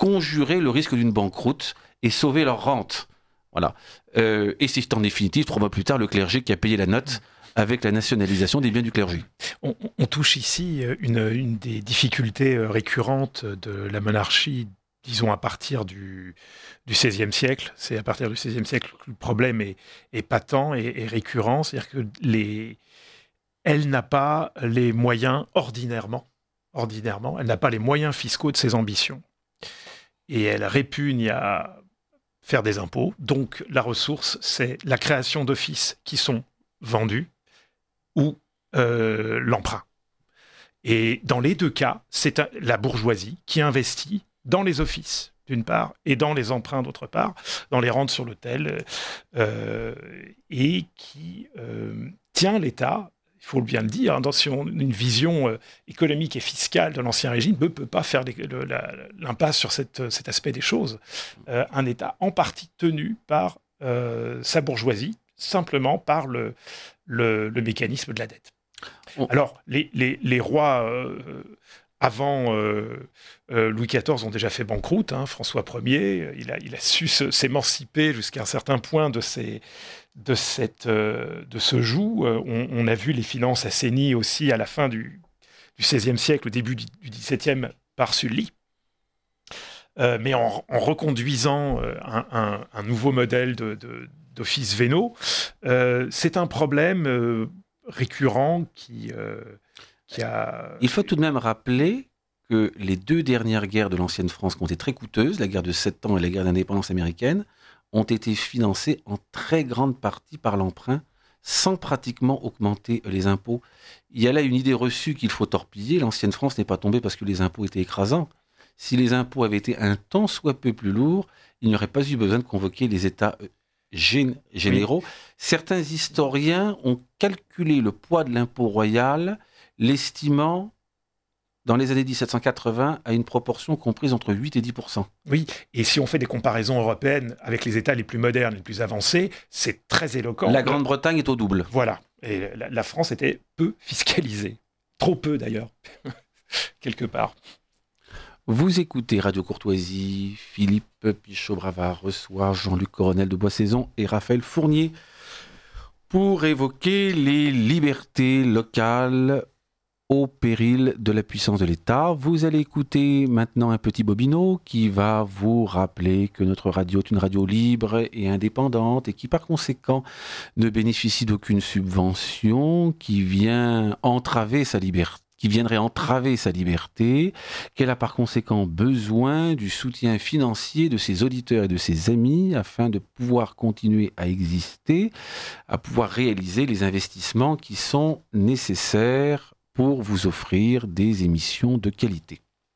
conjurer le risque d'une banqueroute et sauver leur rente. Voilà. Et c'est en définitive, 3 mois plus tard, le clergé qui a payé la note avec la nationalisation des biens du clergé. On touche ici une des difficultés récurrentes de la monarchie, disons à partir du XVIe siècle. C'est à partir du XVIe siècle que le problème est patent et récurrent. C'est-à-dire que elle n'a pas les moyens ordinairement, elle n'a pas les moyens fiscaux de ses ambitions. Et elle répugne à faire des impôts. Donc la ressource, c'est la création d'offices qui sont vendus ou l'emprunt. Et dans les deux cas, c'est la bourgeoisie qui investit dans les offices, d'une part, et dans les emprunts, d'autre part, dans les rentes sur l'autel, et qui tient l'État, il faut bien le dire, dans une vision économique et fiscale de l'Ancien Régime, ne peut pas faire l'impasse sur cet aspect des choses. Un État en partie tenu par sa bourgeoisie, simplement par le mécanisme de la dette. Alors, les rois avant Louis XIV ont déjà fait banqueroute. François Ier, il a su s'émanciper jusqu'à un certain point de ce joug. On a vu les finances assainies aussi à la fin du XVIe siècle, au début du XVIIe, par Sully. Mais en reconduisant un nouveau modèle d'office vénaux, c'est un problème récurrent qui a... Il faut tout de même rappeler que les 2 dernières guerres de l'ancienne France, qui ont été très coûteuses, la guerre de 7 ans et la guerre d'indépendance américaine, ont été financées en très grande partie par l'emprunt, sans pratiquement augmenter les impôts. Il y a là une idée reçue qu'il faut torpiller. L'ancienne France n'est pas tombée parce que les impôts étaient écrasants. Si les impôts avaient été un tant soit peu plus lourds, il n'y aurait pas eu besoin de convoquer les États généraux. Oui. Certains historiens ont calculé le poids de l'impôt royal, l'estimant dans les années 1780 à une proportion comprise entre 8 et 10%. Oui, et si on fait des comparaisons européennes avec les États les plus modernes, les plus avancés, c'est très éloquent. La Grande-Bretagne est au double. Voilà, et la France était peu fiscalisée. Trop peu d'ailleurs, quelque part. Vous écoutez Radio Courtoisie, Philippe Pichot-Bravard reçoit Jean-Luc Coronel de Boissaison et Raphaël Fournier pour évoquer les libertés locales au péril de la puissance de l'État. Vous allez écouter maintenant un petit bobino qui va vous rappeler que notre radio est une radio libre et indépendante et qui par conséquent ne bénéficie d'aucune subvention qui viendrait entraver sa liberté, qu'elle a par conséquent besoin du soutien financier de ses auditeurs et de ses amis afin de pouvoir continuer à exister, à pouvoir réaliser les investissements qui sont nécessaires pour vous offrir des émissions de qualité.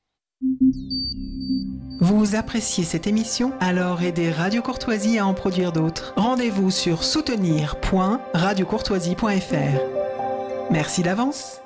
Vous appréciez cette émission? Alors aidez Radio Courtoisie à en produire d'autres. Rendez-vous sur soutenir.radiocourtoisie.fr. Merci d'avance.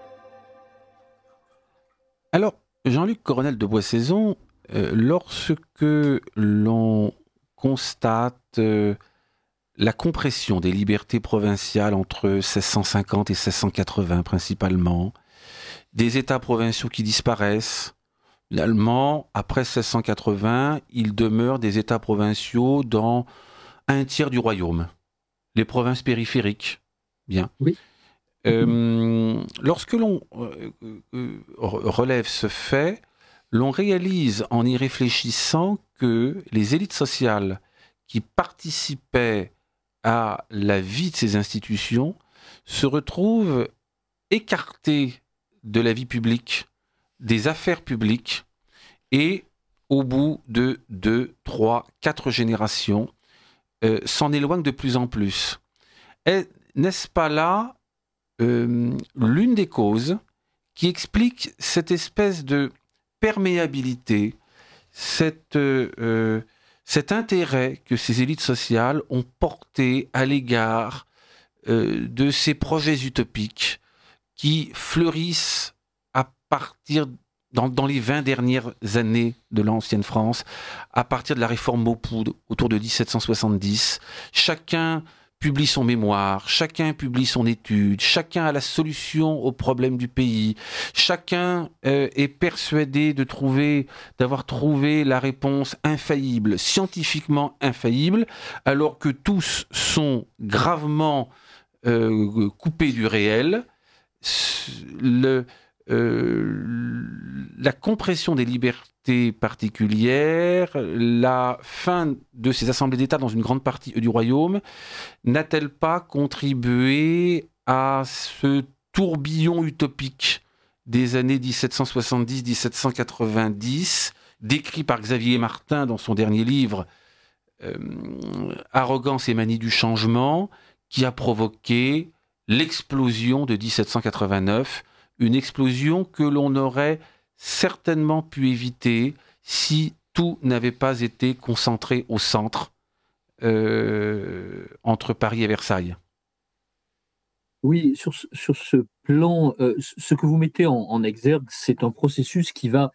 Alors, Jean-Luc Coronel de Boissaison, lorsque l'on constate la compression des libertés provinciales entre 1650 et 1680 principalement, des États provinciaux qui disparaissent, finalement, après 1680, il demeure des États provinciaux dans 1/3 du royaume. Les provinces périphériques, bien. Oui. Lorsque l'on relève ce fait, l'on réalise en y réfléchissant que les élites sociales qui participaient à la vie de ces institutions se retrouvent écartées de la vie publique, des affaires publiques, et au bout de 2, 3, 4 générations, s'en éloignent de plus en plus. N'est-ce pas là l'une des causes qui explique cette espèce de perméabilité, cet intérêt que ces élites sociales ont porté à l'égard de ces projets utopiques qui fleurissent à partir dans les 20 dernières années de l'ancienne France, à partir de la réforme Maupoud autour de 1770, chacun publie son mémoire, chacun publie son étude, chacun a la solution aux problèmes du pays, chacun est persuadé d'avoir trouvé la réponse infaillible, scientifiquement infaillible, alors que tous sont gravement coupés du réel. La compression des libertés particulières, la fin de ces assemblées d'État dans une grande partie du royaume, n'a-t-elle pas contribué à ce tourbillon utopique des années 1770-1790, décrit par Xavier Martin dans son dernier livre Arrogance et manie du changement, qui a provoqué l'explosion de 1789, une explosion que l'on aurait certainement pu éviter si tout n'avait pas été concentré au centre, entre Paris et Versailles. Oui, sur ce plan, ce que vous mettez en exergue, c'est un processus qui va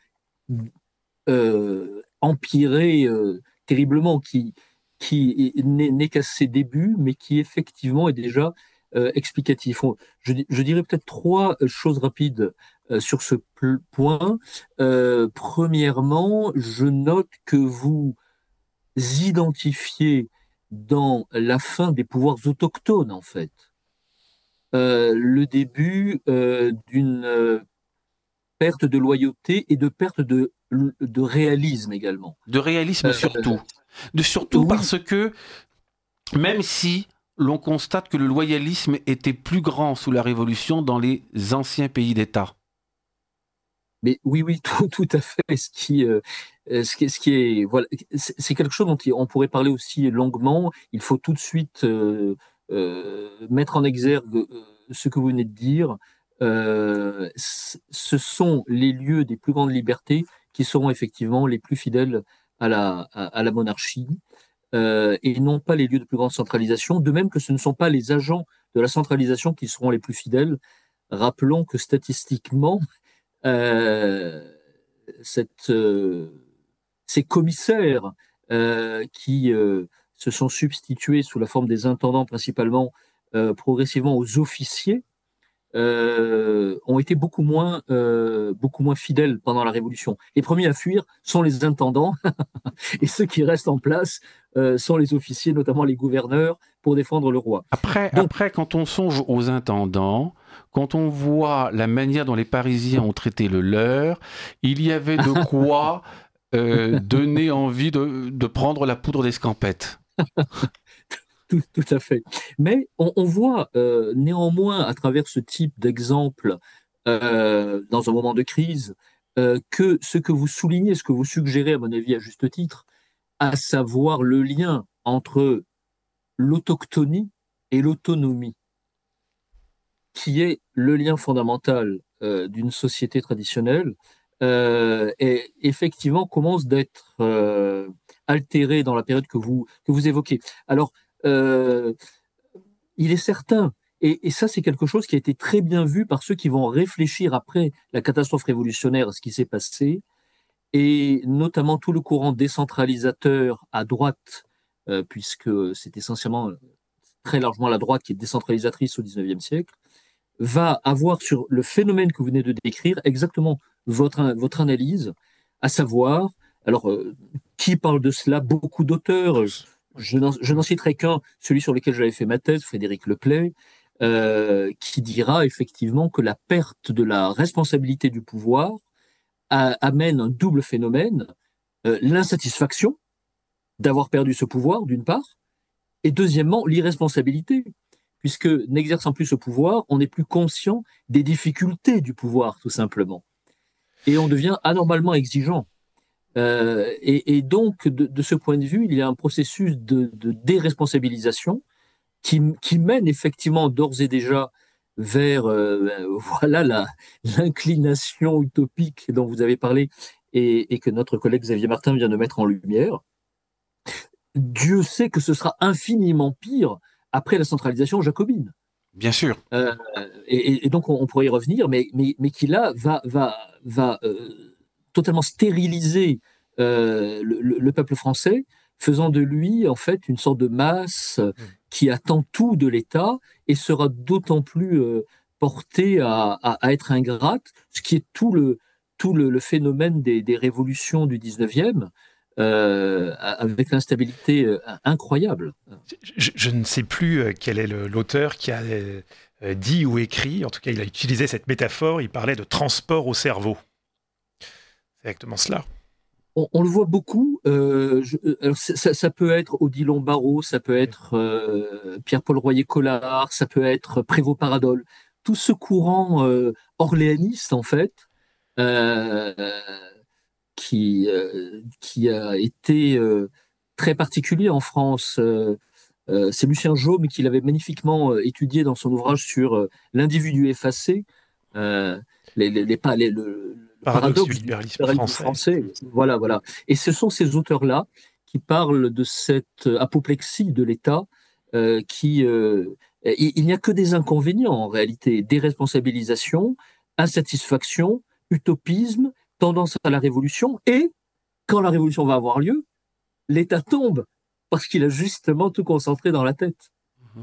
empirer terriblement, qui n'est qu'à ses débuts, mais qui effectivement est déjà explicatif. Je dirais peut-être trois choses rapides sur ce point. Premièrement, je note que vous identifiez dans la fin des pouvoirs autochtones, en fait, le début d'une perte de loyauté et de perte de réalisme également. De réalisme surtout. Surtout oui. Parce que même si l'on constate que le loyalisme était plus grand sous la Révolution dans les anciens pays d'État. Mais oui, tout à fait. Ce qui est, voilà, c'est quelque chose dont on pourrait parler aussi longuement. Il faut tout de suite mettre en exergue ce que vous venez de dire. Ce sont les lieux des plus grandes libertés qui seront effectivement les plus fidèles à la monarchie. Et non pas les lieux de plus grande centralisation, de même que ce ne sont pas les agents de la centralisation qui seront les plus fidèles. Rappelons que statistiquement, ces commissaires qui se sont substitués sous la forme des intendants principalement progressivement aux officiers ont été beaucoup moins fidèles pendant la Révolution. Les premiers à fuir sont les intendants et ceux qui restent en place sont les officiers, notamment les gouverneurs, pour défendre le roi. Après, quand on songe aux intendants, quand on voit la manière dont les Parisiens ont traité le leur, il y avait de quoi donner envie de prendre la poudre d'escampette. Tout à fait. Mais on voit néanmoins, à travers ce type d'exemple, dans un moment de crise, que ce que vous soulignez, ce que vous suggérez, à mon avis, à juste titre, à savoir le lien entre l'autochtonie et l'autonomie, qui est le lien fondamental d'une société traditionnelle, et effectivement commence d'être altéré dans la période que vous évoquez. Alors, il est certain, et ça c'est quelque chose qui a été très bien vu par ceux qui vont réfléchir après la catastrophe révolutionnaire à ce qui s'est passé, et notamment tout le courant décentralisateur à droite, puisque c'est essentiellement très largement la droite qui est décentralisatrice au XIXe siècle, va avoir sur le phénomène que vous venez de décrire exactement votre analyse, à savoir, alors qui parle de cela? Beaucoup d'auteurs. Je n'en citerai qu'un, celui sur lequel j'avais fait ma thèse, Frédéric Leplay, qui dira effectivement que la perte de la responsabilité du pouvoir amène un double phénomène, l'insatisfaction d'avoir perdu ce pouvoir, d'une part, et deuxièmement, l'irresponsabilité, puisque n'exerçant plus ce pouvoir, on n'est plus conscient des difficultés du pouvoir, tout simplement. Et on devient anormalement exigeant. Et donc, de ce point de vue, il y a un processus de déresponsabilisation qui mène effectivement d'ores et déjà vers voilà l'inclination utopique dont vous avez parlé et que notre collègue Xavier Martin vient de mettre en lumière. Dieu sait que ce sera infiniment pire après la centralisation jacobine. Bien sûr. Et donc on pourrait y revenir, mais qui là va totalement stériliser le peuple français, faisant de lui en fait une sorte de masse qui attend tout de l'État et sera d'autant plus portée à être ingrate, ce qui est tout le phénomène des révolutions du 19e, avec l'instabilité incroyable. Je ne sais plus quel est l'auteur qui a dit ou écrit, en tout cas il a utilisé cette métaphore, il parlait de transport au cerveau. C'est exactement cela. On le voit beaucoup. Alors ça peut être Odilon Barrot, ça peut être Pierre-Paul Royer-Collard, ça peut être Prévost-Paradol. Tout ce courant orléaniste, en fait, euh, qui a été très particulier en France. C'est Lucien Jaume qui l'avait magnifiquement étudié dans son ouvrage sur l'individu effacé, euh, le Paradoxe du paradoxe du libéralisme libéralisme français. français. Voilà, voilà. Et ce sont ces auteurs-là qui parlent de cette apoplexie de l'État il n'y a que des inconvénients en réalité, déresponsabilisation, insatisfaction, utopisme, tendance à la révolution, et quand la révolution va avoir lieu, l'État tombe parce qu'il a justement tout concentré dans la tête.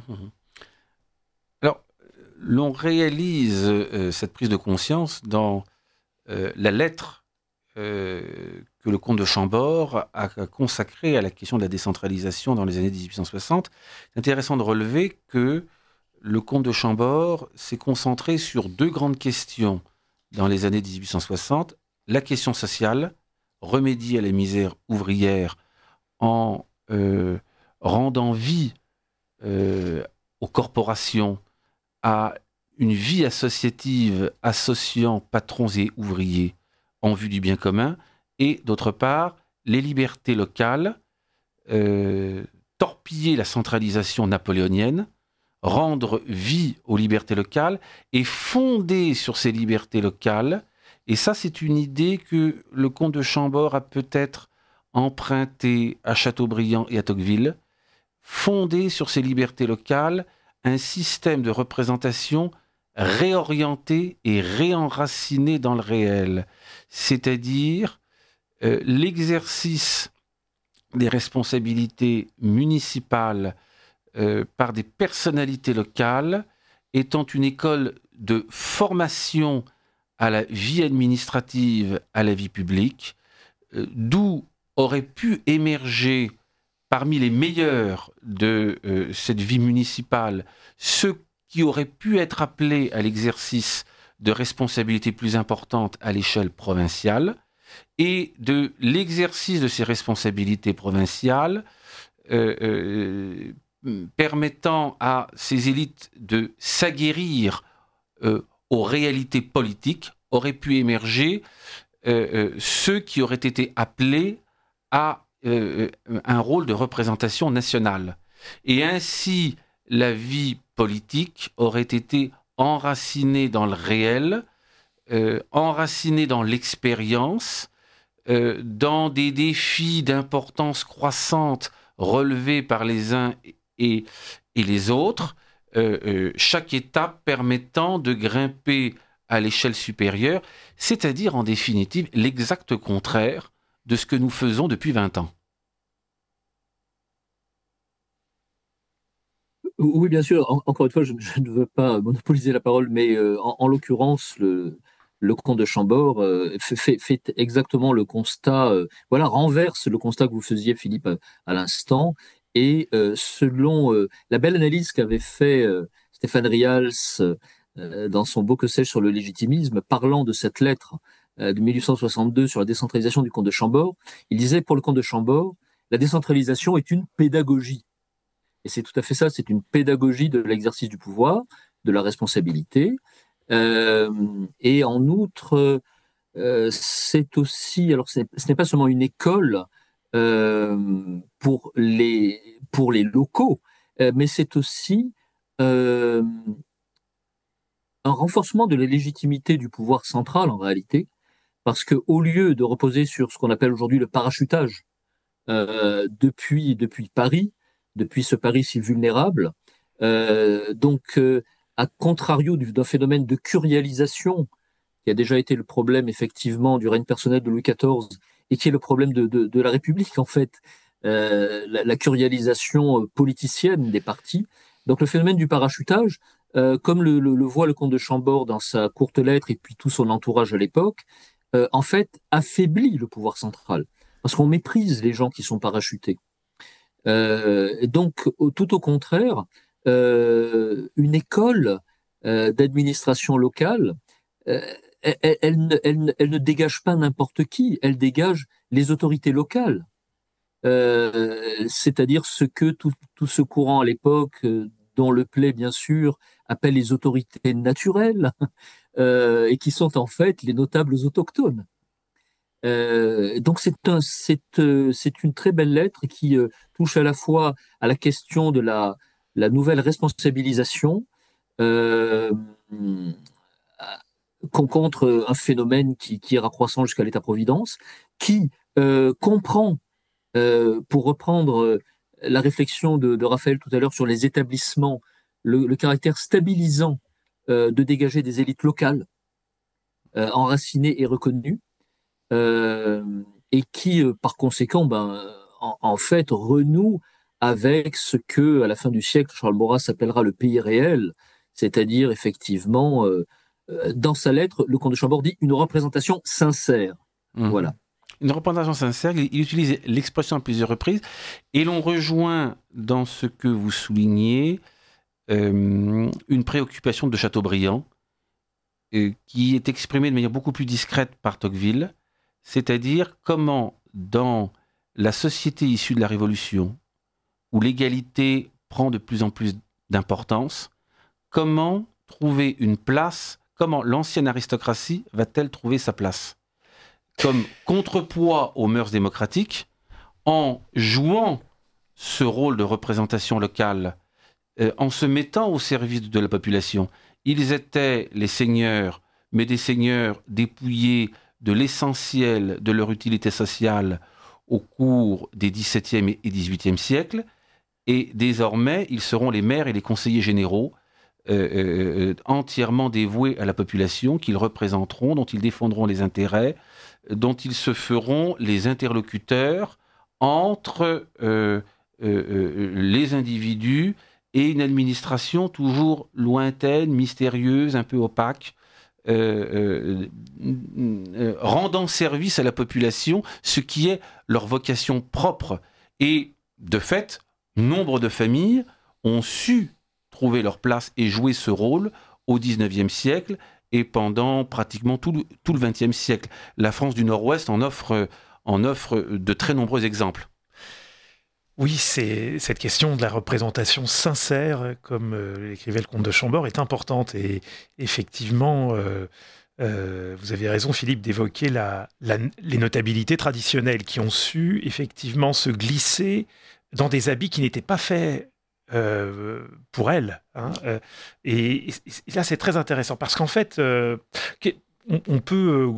Alors, l'on réalise cette prise de conscience dans la lettre que le comte de Chambord a consacrée à la question de la décentralisation dans les années 1860. C'est intéressant de relever que le comte de Chambord s'est concentré sur deux grandes questions dans les années 1860. La question sociale, remédier à la misère ouvrière en rendant vie aux corporations, à une vie associative associant patrons et ouvriers en vue du bien commun, et d'autre part, les libertés locales, torpiller la centralisation napoléonienne, rendre vie aux libertés locales et fonder sur ces libertés locales. Et ça, c'est une idée que le comte de Chambord a peut-être empruntée à Chateaubriand et à Tocqueville, fonder sur ces libertés locales un système de représentation réorienté et réenraciné dans le réel, c'est-à-dire l'exercice des responsabilités municipales par des personnalités locales étant une école de formation à la vie administrative, à la vie publique, d'où aurait pu émerger parmi les meilleurs de cette vie municipale ceux qui auraient pu être appelés à l'exercice de responsabilités plus importantes à l'échelle provinciale, et de l'exercice de ces responsabilités provinciales permettant à ces élites de s'aguerrir aux réalités politiques, auraient pu émerger ceux qui auraient été appelés à un rôle de représentation nationale. Et ainsi, la vie politique aurait été enracinée dans le réel, enracinée dans l'expérience, dans des défis d'importance croissante relevés par les uns et les autres, chaque étape permettant de grimper à l'échelle supérieure, c'est-à-dire en définitive l'exact contraire de ce que nous faisons depuis 20 ans. Oui, bien sûr. Encore une fois, je ne veux pas monopoliser la parole, mais en l'occurrence, le comte de Chambord fait exactement le constat, voilà, renverse le constat que vous faisiez, Philippe, à l'instant. Et selon la belle analyse qu'avait fait Stéphane Rials dans son beau que sais-je sur le légitimisme, parlant de cette lettre de 1862 sur la décentralisation du comte de Chambord, il disait pour le comte de Chambord, la décentralisation est une pédagogie. Et c'est tout à fait ça, c'est une pédagogie de l'exercice du pouvoir, de la responsabilité. Et en outre, c'est aussi, alors ce n'est pas seulement une école pour les locaux, mais c'est aussi un renforcement de la légitimité du pouvoir central en réalité, parce qu'au lieu de reposer sur ce qu'on appelle aujourd'hui le parachutage depuis Paris, depuis ce Paris si vulnérable, à contrario d'un phénomène de curialisation qui a déjà été le problème effectivement du règne personnel de Louis XIV et qui est le problème de la République en fait, la curialisation politicienne des partis. Donc le phénomène du parachutage, comme le voit le comte de Chambord dans sa courte lettre et puis tout son entourage à l'époque, en fait affaiblit le pouvoir central, parce qu'on méprise les gens qui sont parachutés. Donc tout au contraire, une école d'administration locale, elle ne dégage pas n'importe qui, elle dégage les autorités locales. C'est-à-dire ce que tout ce courant à l'époque, dont Le Play bien sûr appelle les autorités naturelles, et qui sont en fait les notables autochtones. Donc c'est une très belle lettre qui touche à la fois à la question de la nouvelle responsabilisation contre un phénomène qui est accroissant jusqu'à l'État-providence, qui comprend, pour reprendre la réflexion de Raphaël tout à l'heure sur les établissements, le caractère stabilisant de dégager des élites locales enracinées et reconnues, et qui, par conséquent, en fait, renoue avec ce que, à la fin du siècle, Charles Maurras appellera le pays réel, c'est-à-dire, effectivement, dans sa lettre, le comte de Chambord dit une représentation sincère. Voilà. Une représentation sincère, il utilise l'expression à plusieurs reprises, et l'on rejoint dans ce que vous soulignez une préoccupation de Chateaubriand, qui est exprimée de manière beaucoup plus discrète par Tocqueville, c'est-à-dire comment, dans la société issue de la Révolution, où l'égalité prend de plus en plus d'importance, comment trouver une place, comment l'ancienne aristocratie va-t-elle trouver sa place comme contrepoids aux mœurs démocratiques, en jouant ce rôle de représentation locale, en se mettant au service de la population. Ils étaient les seigneurs, mais des seigneurs dépouillés de l'essentiel de leur utilité sociale au cours des XVIIe et XVIIIe siècles, et désormais, ils seront les maires et les conseillers généraux, entièrement dévoués à la population, qu'ils représenteront, dont ils défendront les intérêts, dont ils se feront les interlocuteurs entre les individus et une administration toujours lointaine, mystérieuse, un peu opaque, rendant service à la population, ce qui est leur vocation propre. Et de fait, nombre de familles ont su trouver leur place et jouer ce rôle au XIXe siècle et pendant pratiquement tout le XXe siècle. La France du Nord-Ouest en offre de très nombreux exemples. Oui, cette question de la représentation sincère, comme l'écrivait le comte de Chambord, est importante. Et effectivement, vous avez raison, Philippe, d'évoquer les notabilités traditionnelles qui ont su effectivement se glisser dans des habits qui n'étaient pas faits pour elles. Et là, c'est très intéressant parce qu'en fait, on peut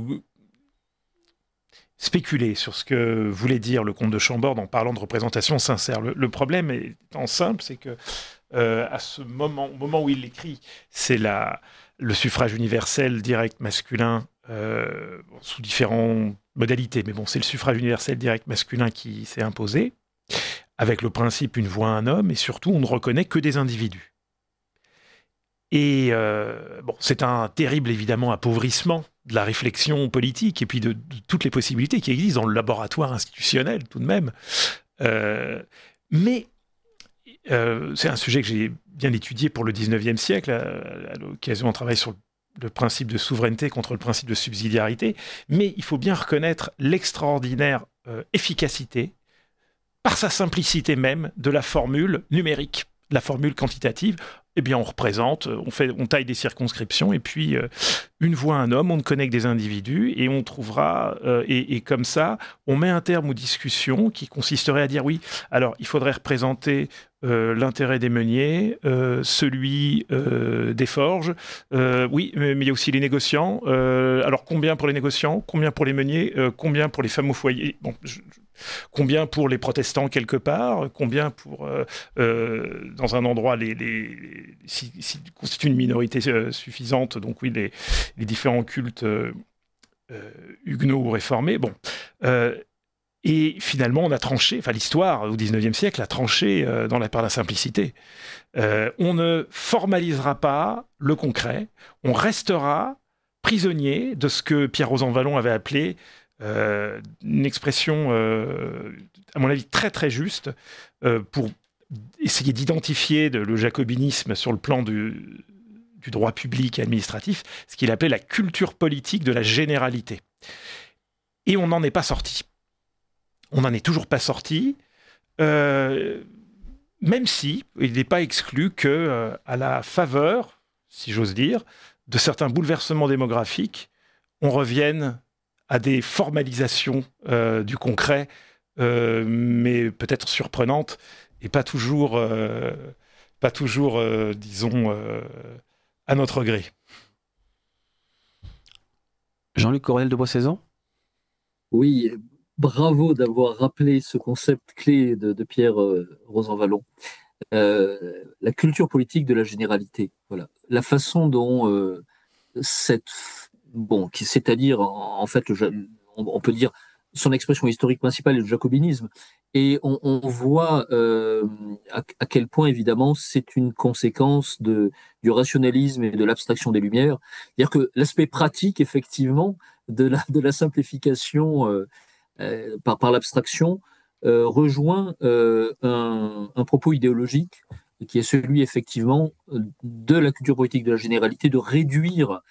spéculer sur ce que voulait dire le comte de Chambord en parlant de représentation sincère. Le problème étant simple, c'est que à ce moment, au moment où il l'écrit, c'est le suffrage universel direct masculin sous différentes modalités, mais bon, c'est le suffrage universel direct masculin qui s'est imposé, avec le principe une voix un homme, et surtout on ne reconnaît que des individus. Et c'est un terrible évidemment appauvrissement de la réflexion politique et puis de toutes les possibilités qui existent dans le laboratoire institutionnel tout de même. Mais c'est un sujet que j'ai bien étudié pour le 19e siècle, à l'occasion d'un travail sur le principe de souveraineté contre le principe de subsidiarité. Mais il faut bien reconnaître l'extraordinaire efficacité, par sa simplicité même, de la formule numérique, de la formule quantitative. Eh bien, on représente, on taille des circonscriptions, et puis une voix, un homme, on ne connaît que des individus, et on trouvera, et comme ça, on met un terme aux discussions qui consisterait à dire, oui, alors il faudrait représenter l'intérêt des meuniers, celui des forges, oui, mais il y a aussi les négociants, alors combien pour les négociants, combien pour les meuniers, combien pour les femmes au foyer, bon, combien pour les protestants quelque part, combien pour dans un endroit s'ils constituent une minorité suffisante, donc oui, les différents cultes huguenots ou réformés. Bon, Et finalement, on a tranché, l'histoire au XIXe siècle a tranché par la simplicité. On ne formalisera pas le concret, on restera prisonnier de ce que Pierre-Rosan Vallon avait appelé une expression, à mon avis, très très juste, pour essayer d'identifier le jacobinisme sur le plan du droit public et administratif, ce qu'il appelait la culture politique de la généralité. Et on n'en est pas sorti. On n'en est toujours pas sorti, même si il n'est pas exclu que, à la faveur, si j'ose dire, de certains bouleversements démographiques, on revienne à des formalisations du concret, mais peut-être surprenantes et pas toujours, disons, à notre gré. Jean-Luc Cornel de Boissezon ? Oui, bravo d'avoir rappelé ce concept clé de Pierre Rosan Vallon. La culture politique de la généralité. Voilà. La façon dont c'est-à-dire en fait, on peut dire son expression historique principale est le jacobinisme, et on voit à quel point évidemment c'est une conséquence du rationalisme et de l'abstraction des Lumières. C'est-à-dire que l'aspect pratique effectivement de la simplification par l'abstraction rejoint un propos idéologique qui est celui effectivement de la culture politique de la généralité, de réduire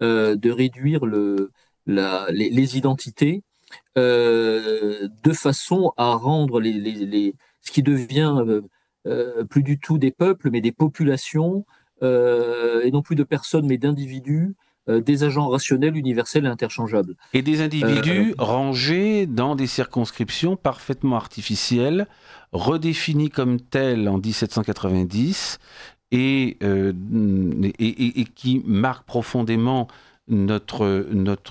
les identités de façon à rendre ce qui devient plus du tout des peuples, mais des populations, et non plus de personnes, mais d'individus, des agents rationnels, universels et interchangeables. Et des individus rangés dans des circonscriptions parfaitement artificielles, redéfinies comme telles en 1790, et qui marquent profondément notre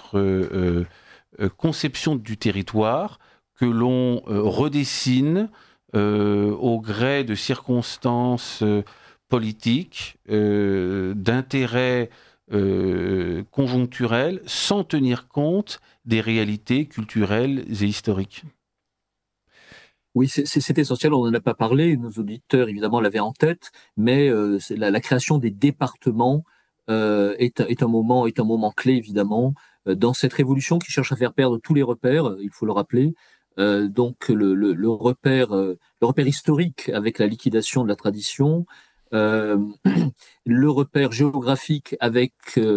conception du territoire, que l'on redessine au gré de circonstances politiques, d'intérêts conjoncturels, sans tenir compte des réalités culturelles et historiques. Oui, c'est essentiel, on n'en a pas parlé, nos auditeurs évidemment l'avaient en tête, mais la création des départements est un moment clé évidemment dans cette révolution qui cherche à faire perdre tous les repères, il faut le rappeler. Donc le repère historique avec la liquidation de la tradition, le repère géographique avec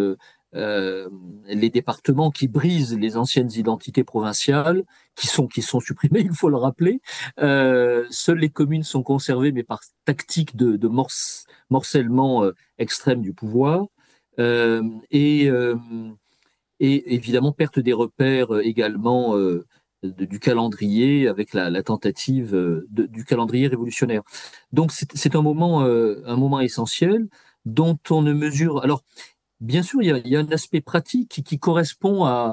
les départements qui brisent les anciennes identités provinciales, qui sont supprimées, il faut le rappeler. Seules les communes sont conservées, mais par tactique de morcellement extrême du pouvoir. Et évidemment, perte des repères également du calendrier, avec la tentative du calendrier révolutionnaire. Donc c'est un moment essentiel dont on ne mesure... Alors, bien sûr, il y a un aspect pratique qui correspond à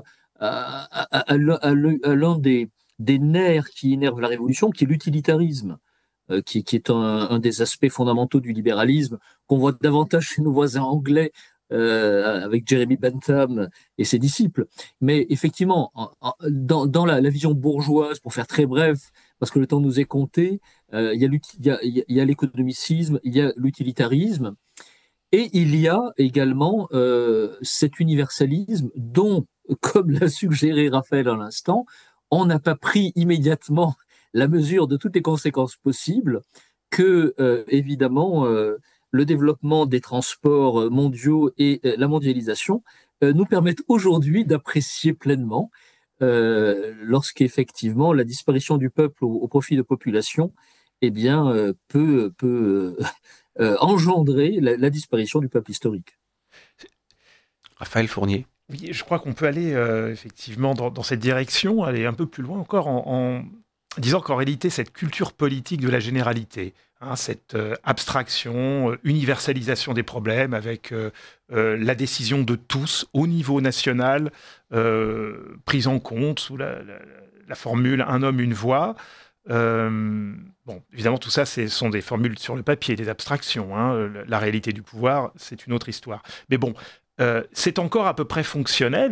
l'un des nerfs qui énervent la Révolution, qui est l'utilitarisme, qui est un des aspects fondamentaux du libéralisme, qu'on voit davantage chez nos voisins anglais, avec Jeremy Bentham et ses disciples. Mais effectivement, dans la vision bourgeoise, pour faire très bref, parce que le temps nous est compté, il y a l'économicisme, il y a l'utilitarisme, et il y a également cet universalisme dont, comme l'a suggéré Raphaël à l'instant, on n'a pas pris immédiatement la mesure de toutes les conséquences possibles que, évidemment, le développement des transports mondiaux et la mondialisation nous permettent aujourd'hui d'apprécier pleinement lorsqu'effectivement la disparition du peuple au profit de populations peut engendrer la disparition du peuple historique. Raphaël Fournier. Oui, je crois qu'on peut aller effectivement dans cette direction, aller un peu plus loin encore en disant qu'en réalité, cette culture politique de la généralité, cette abstraction, universalisation des problèmes avec la décision de tous au niveau national, prise en compte sous la formule « un homme, une voix ». Bon, évidemment, tout ça, ce sont des formules sur le papier, des abstractions. La réalité du pouvoir, c'est une autre histoire. Mais bon, c'est encore à peu près fonctionnel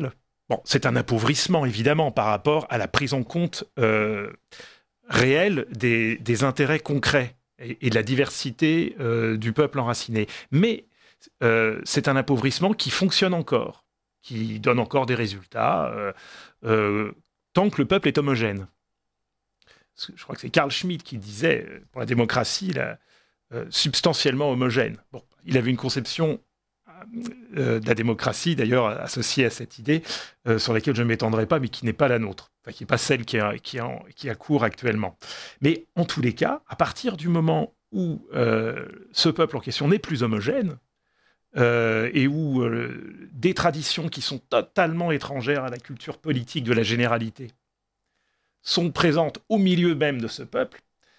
Bon, c'est un appauvrissement, évidemment, par rapport à la prise en compte réelle des intérêts concrets et de la diversité du peuple enraciné. Mais c'est un appauvrissement qui fonctionne encore, qui donne encore des résultats, tant que le peuple est homogène. Je crois que c'est Carl Schmitt qui disait, pour la démocratie, substantiellement homogène. Bon, il avait une conception de la démocratie, d'ailleurs, associée à cette idée, sur laquelle je ne m'étendrai pas, mais qui n'est pas la nôtre, enfin, qui n'est pas celle qui a cours actuellement. Mais en tous les cas, à partir du moment où ce peuple en question n'est plus homogène, et où des traditions qui sont totalement étrangères à la culture politique de la généralité sont présentes au milieu même de ce peuple,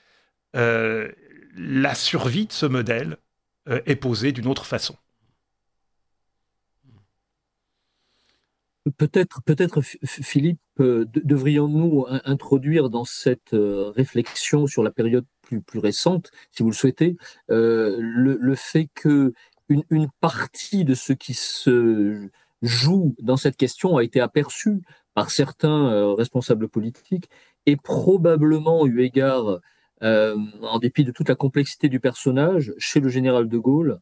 la survie de ce modèle est posée d'une autre façon. Peut-être, Philippe, devrions-nous introduire dans cette réflexion sur la période plus récente, si vous le souhaitez, le fait que une partie de ce qui se joue dans cette question a été aperçue par certains responsables politiques et probablement eu égard, en dépit de toute la complexité du personnage, chez le général de Gaulle,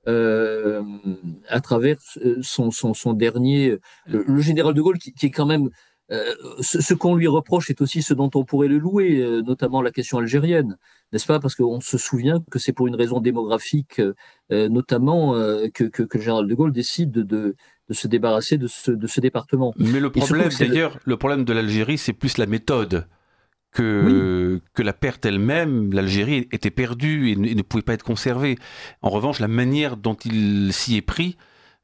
à travers son dernier... Le général de Gaulle qui est quand même... ce qu'on lui reproche est aussi ce dont on pourrait le louer, notamment la question algérienne, n'est-ce pas? Parce qu'on se souvient que c'est pour une raison démographique, notamment, que le général de Gaulle décide de se débarrasser de ce département. Mais le problème, d'ailleurs, le problème de l'Algérie, c'est plus la méthode que la perte elle-même. L'Algérie était perdue et ne pouvait pas être conservée. En revanche, la manière dont il s'y est pris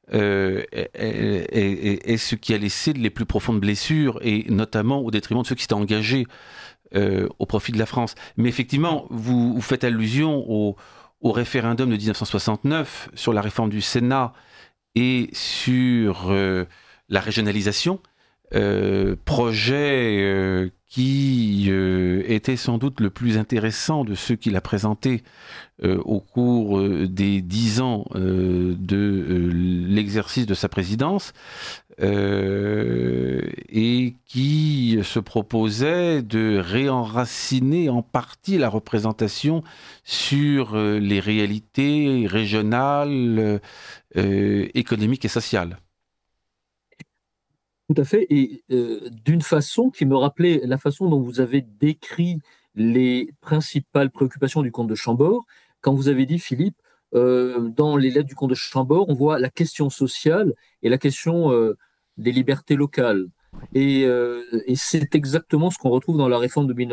est ce qui a laissé les plus profondes blessures, et notamment au détriment de ceux qui s'étaient engagés au profit de la France. Mais effectivement, vous faites allusion au référendum de 1969 sur la réforme du Sénat et sur la régionalisation, projet qui était sans doute le plus intéressant de ceux qu'il a présenté au cours des 10 ans de l'exercice de sa présidence, et qui se proposait de réenraciner en partie la représentation sur les réalités régionales, économiques et sociales. Tout à fait, et d'une façon qui me rappelait la façon dont vous avez décrit les principales préoccupations du comte de Chambord, quand vous avez dit, Philippe, dans les lettres du comte de Chambord, on voit la question sociale et la question des libertés locales. Et c'est exactement ce qu'on retrouve dans la réforme de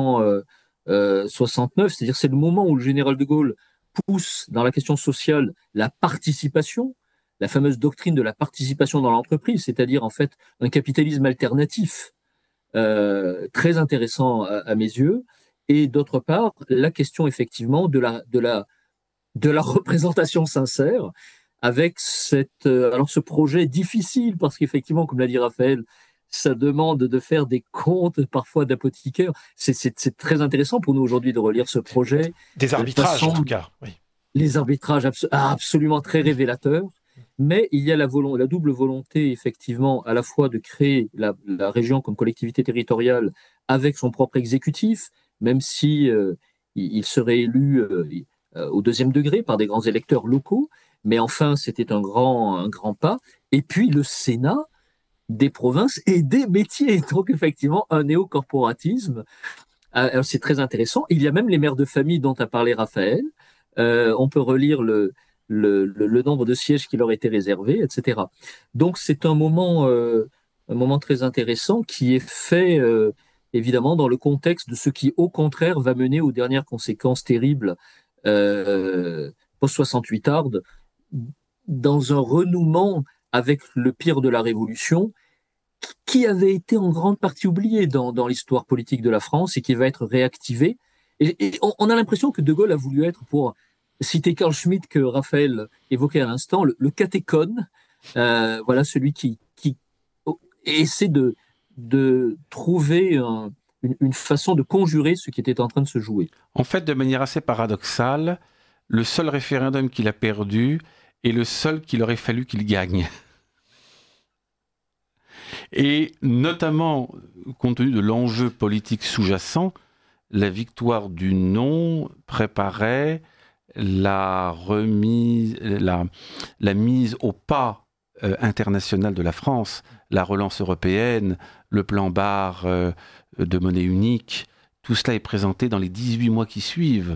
1969, c'est-à-dire c'est le moment où le général de Gaulle pousse dans la question sociale la participation, la fameuse doctrine de la participation dans l'entreprise, c'est-à-dire en fait un capitalisme alternatif très intéressant à mes yeux, et d'autre part la question effectivement de la représentation sincère avec alors ce projet difficile, parce qu'effectivement, comme l'a dit Raphaël, ça demande de faire des comptes parfois d'apothicaire. C'est très intéressant pour nous aujourd'hui de relire ce projet. Des arbitrages en tout cas. Oui. Les arbitrages absolument très révélateurs. Mais il y a la double volonté, effectivement, à la fois de créer la région comme collectivité territoriale avec son propre exécutif, même si il serait élu au deuxième degré par des grands électeurs locaux. Mais enfin, c'était un grand pas. Et puis le Sénat des provinces et des métiers. Donc effectivement, un néocorporatisme. Alors, c'est très intéressant. Il y a même les mères de famille dont a parlé Raphaël. On peut relire le nombre de sièges qui leur étaient réservés, etc. Donc c'est un moment très intéressant qui est fait évidemment dans le contexte de ce qui au contraire va mener aux dernières conséquences terribles post-68 arde, dans un renouement avec le pire de la Révolution, qui avait été en grande partie oublié dans l'histoire politique de la France et qui va être réactivé. Et on a l'impression que De Gaulle a voulu être, pour citer Carl Schmitt que Raphaël évoquait à l'instant, le catéchone, voilà, celui qui essaie de trouver une façon de conjurer ce qui était en train de se jouer. En fait, de manière assez paradoxale, le seul référendum qu'il a perdu est le seul qu'il aurait fallu qu'il gagne. Et notamment, compte tenu de l'enjeu politique sous-jacent, la victoire du non préparait la mise au pas international de la France, la relance européenne, le plan Barre de monnaie unique. Tout cela est présenté dans les 18 mois qui suivent.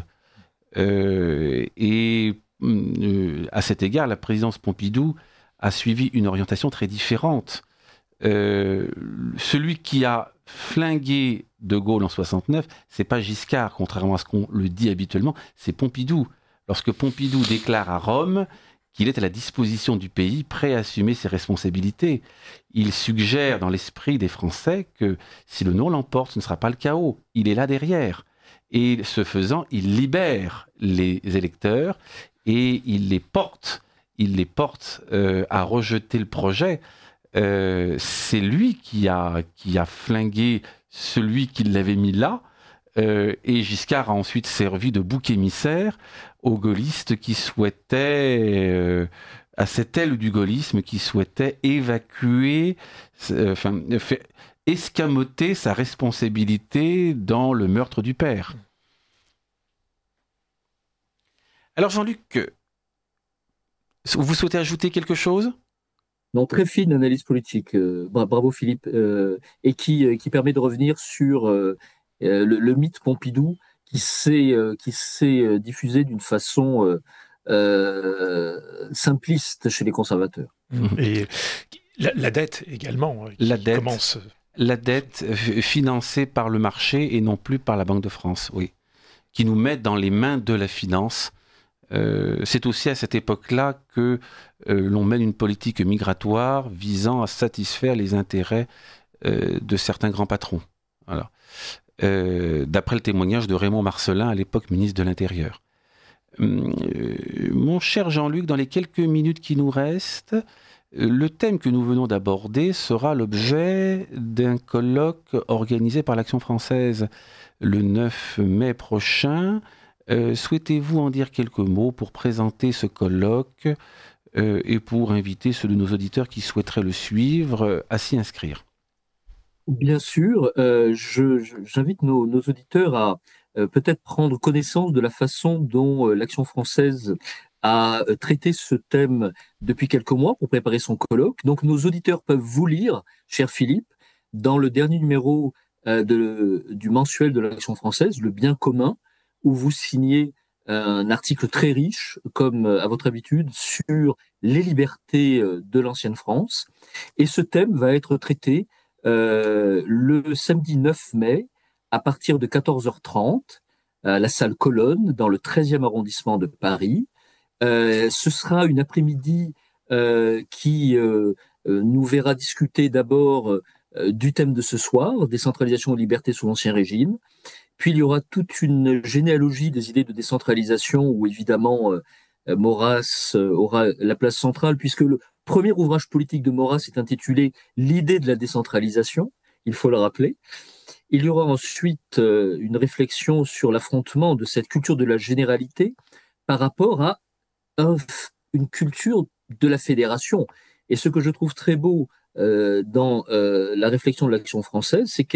À cet égard, la présidence Pompidou a suivi une orientation très différente. Celui qui a flingué De Gaulle en 69, c'est pas Giscard, contrairement à ce qu'on le dit habituellement, c'est Pompidou. Lorsque Pompidou déclare à Rome qu'il est à la disposition du pays, prêt à assumer ses responsabilités, il suggère dans l'esprit des Français que si le non l'emporte, ce ne sera pas le chaos. Il est là derrière. Et ce faisant, il libère les électeurs et il les porte à rejeter le projet. C'est lui qui a flingué celui qui l'avait mis là, et Giscard a ensuite servi de bouc émissaire aux gaullistes qui souhaitaient, à cette aile du gaullisme qui souhaitait évacuer, escamoter sa responsabilité dans le meurtre du père. Alors Jean-Luc, vous souhaitez ajouter quelque chose ? Non, très fine analyse politique. Bravo Philippe, et qui permet de revenir sur le mythe Pompidou qui s'est diffusé d'une façon simpliste chez les conservateurs. Et la dette également. La dette financée par le marché et non plus par la Banque de France, oui, qui nous met dans les mains de la finance. C'est aussi à cette époque-là que l'on mène une politique migratoire visant à satisfaire les intérêts de certains grands patrons. Voilà. D'après le témoignage de Raymond Marcellin, à l'époque ministre de l'Intérieur. Mon cher Jean-Luc, dans les quelques minutes qui nous restent, le thème que nous venons d'aborder sera l'objet d'un colloque organisé par l'Action française le 9 mai prochain. Souhaitez-vous en dire quelques mots pour présenter ce colloque et pour inviter ceux de nos auditeurs qui souhaiteraient le suivre à s'y inscrire? Bien sûr, j'invite nos auditeurs à peut-être prendre connaissance de la façon dont l'Action française a traité ce thème depuis quelques mois pour préparer son colloque. Donc nos auditeurs peuvent vous lire, cher Philippe, dans le dernier numéro du mensuel de l'Action française, Le Bien commun, où vous signez un article très riche, comme à votre habitude, sur les libertés de l'ancienne France. Et ce thème va être traité le samedi 9 mai à partir de 14h30 à la salle Colonne dans le 13e arrondissement de Paris. Ce sera une après-midi qui nous verra discuter d'abord du thème de ce soir, décentralisation et liberté sous l'Ancien Régime. Puis il y aura toute une généalogie des idées de décentralisation où évidemment Maurras aura la place centrale, puisque le premier ouvrage politique de Maurras est intitulé L'idée de la décentralisation, il faut le rappeler. Il y aura ensuite une réflexion sur l'affrontement de cette culture de la généralité par rapport à une culture de la fédération. Et ce que je trouve très beau dans la réflexion de l'Action française, c'est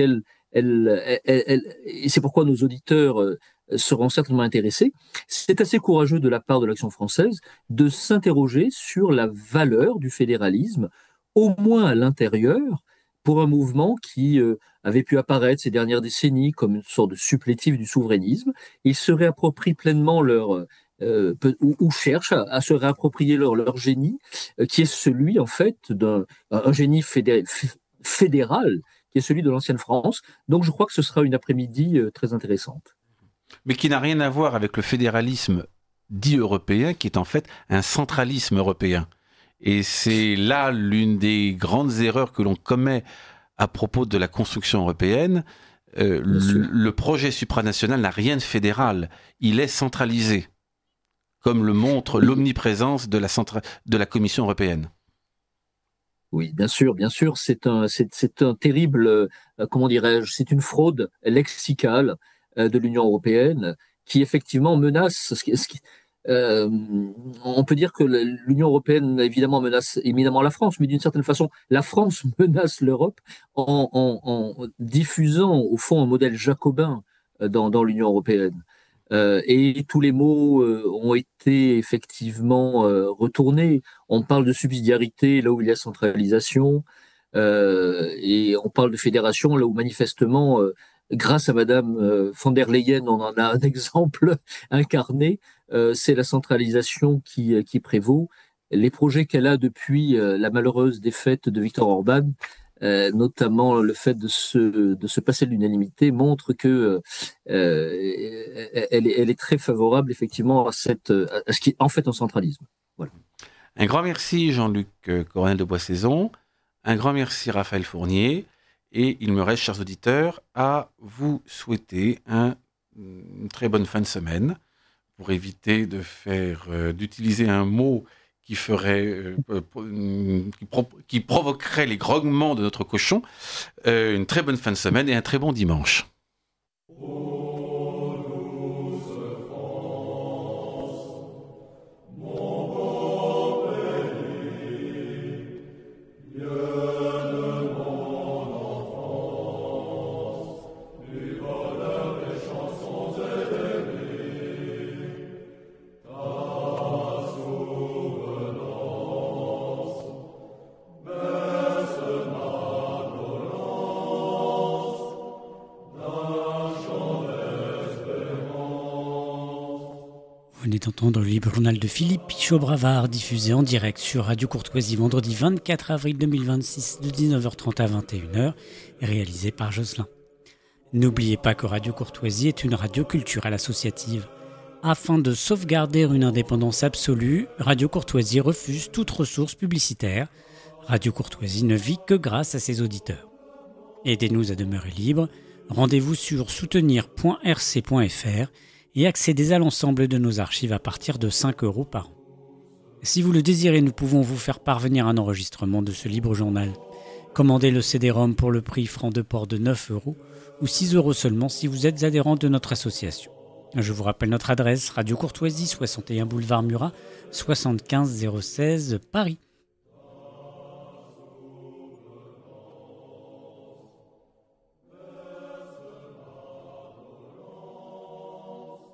et c'est pourquoi nos auditeurs seront certainement intéressés, c'est assez courageux de la part de l'Action française de s'interroger sur la valeur du fédéralisme, au moins à l'intérieur, pour un mouvement qui avait pu apparaître ces dernières décennies comme une sorte de supplétif du souverainisme. Ils se réapproprient pleinement ou cherchent à se réapproprier leur génie, qui est celui, en fait, d'un génie fédéral, qui est celui de l'ancienne France. Donc je crois que ce sera une après-midi très intéressante. Mais qui n'a rien à voir avec le fédéralisme dit européen, qui est en fait un centralisme européen. Et c'est là l'une des grandes erreurs que l'on commet à propos de la construction européenne. Le projet supranational n'a rien de fédéral, il est centralisé, comme le montre l'omniprésence de la Commission européenne. Oui, bien sûr, c'est un terrible, comment dirais-je, c'est une fraude lexicale de l'Union européenne qui effectivement menace. On peut dire que l'Union européenne évidemment menace éminemment la France, mais d'une certaine façon, la France menace l'Europe en diffusant au fond un modèle jacobin dans l'Union européenne. Et tous les mots ont été effectivement retournés. On parle de subsidiarité là où il y a centralisation, et on parle de fédération là où manifestement, grâce à Madame von der Leyen, on en a un exemple incarné. C'est la centralisation qui prévaut. Les projets qu'elle a depuis la malheureuse défaite de Viktor Orban, notamment le fait de se passer de l'unanimité, montre que elle est très favorable effectivement à ce qui est en fait un centralisme. Voilà. Un grand merci Jean-Luc Coronel de Boissaison, un grand merci Raphaël Fournier, et il me reste, chers auditeurs, à vous souhaiter une très bonne fin de semaine, pour éviter d'utiliser un mot qui provoquerait les grognements de notre cochon. Une très bonne fin de semaine et un très bon dimanche. Vous venez d'entendre le libre journal de Philippe Pichot-Bravard, diffusé en direct sur Radio Courtoisie vendredi 24 avril 2026 de 19h30 à 21h, et réalisé par Jocelyn. N'oubliez pas que Radio Courtoisie est une radio culturelle associative. Afin de sauvegarder une indépendance absolue, Radio Courtoisie refuse toute ressource publicitaire. Radio Courtoisie ne vit que grâce à ses auditeurs. Aidez-nous à demeurer libres. Rendez-vous sur soutenir.rc.fr et accédez à l'ensemble de nos archives à partir de 5 € par an. Si vous le désirez, nous pouvons vous faire parvenir un enregistrement de ce libre journal. Commandez le CD-ROM pour le prix franc de port de 9 € ou 6 € seulement si vous êtes adhérent de notre association. Je vous rappelle notre adresse, Radio Courtoisie, 61 boulevard Murat, 75 016 Paris.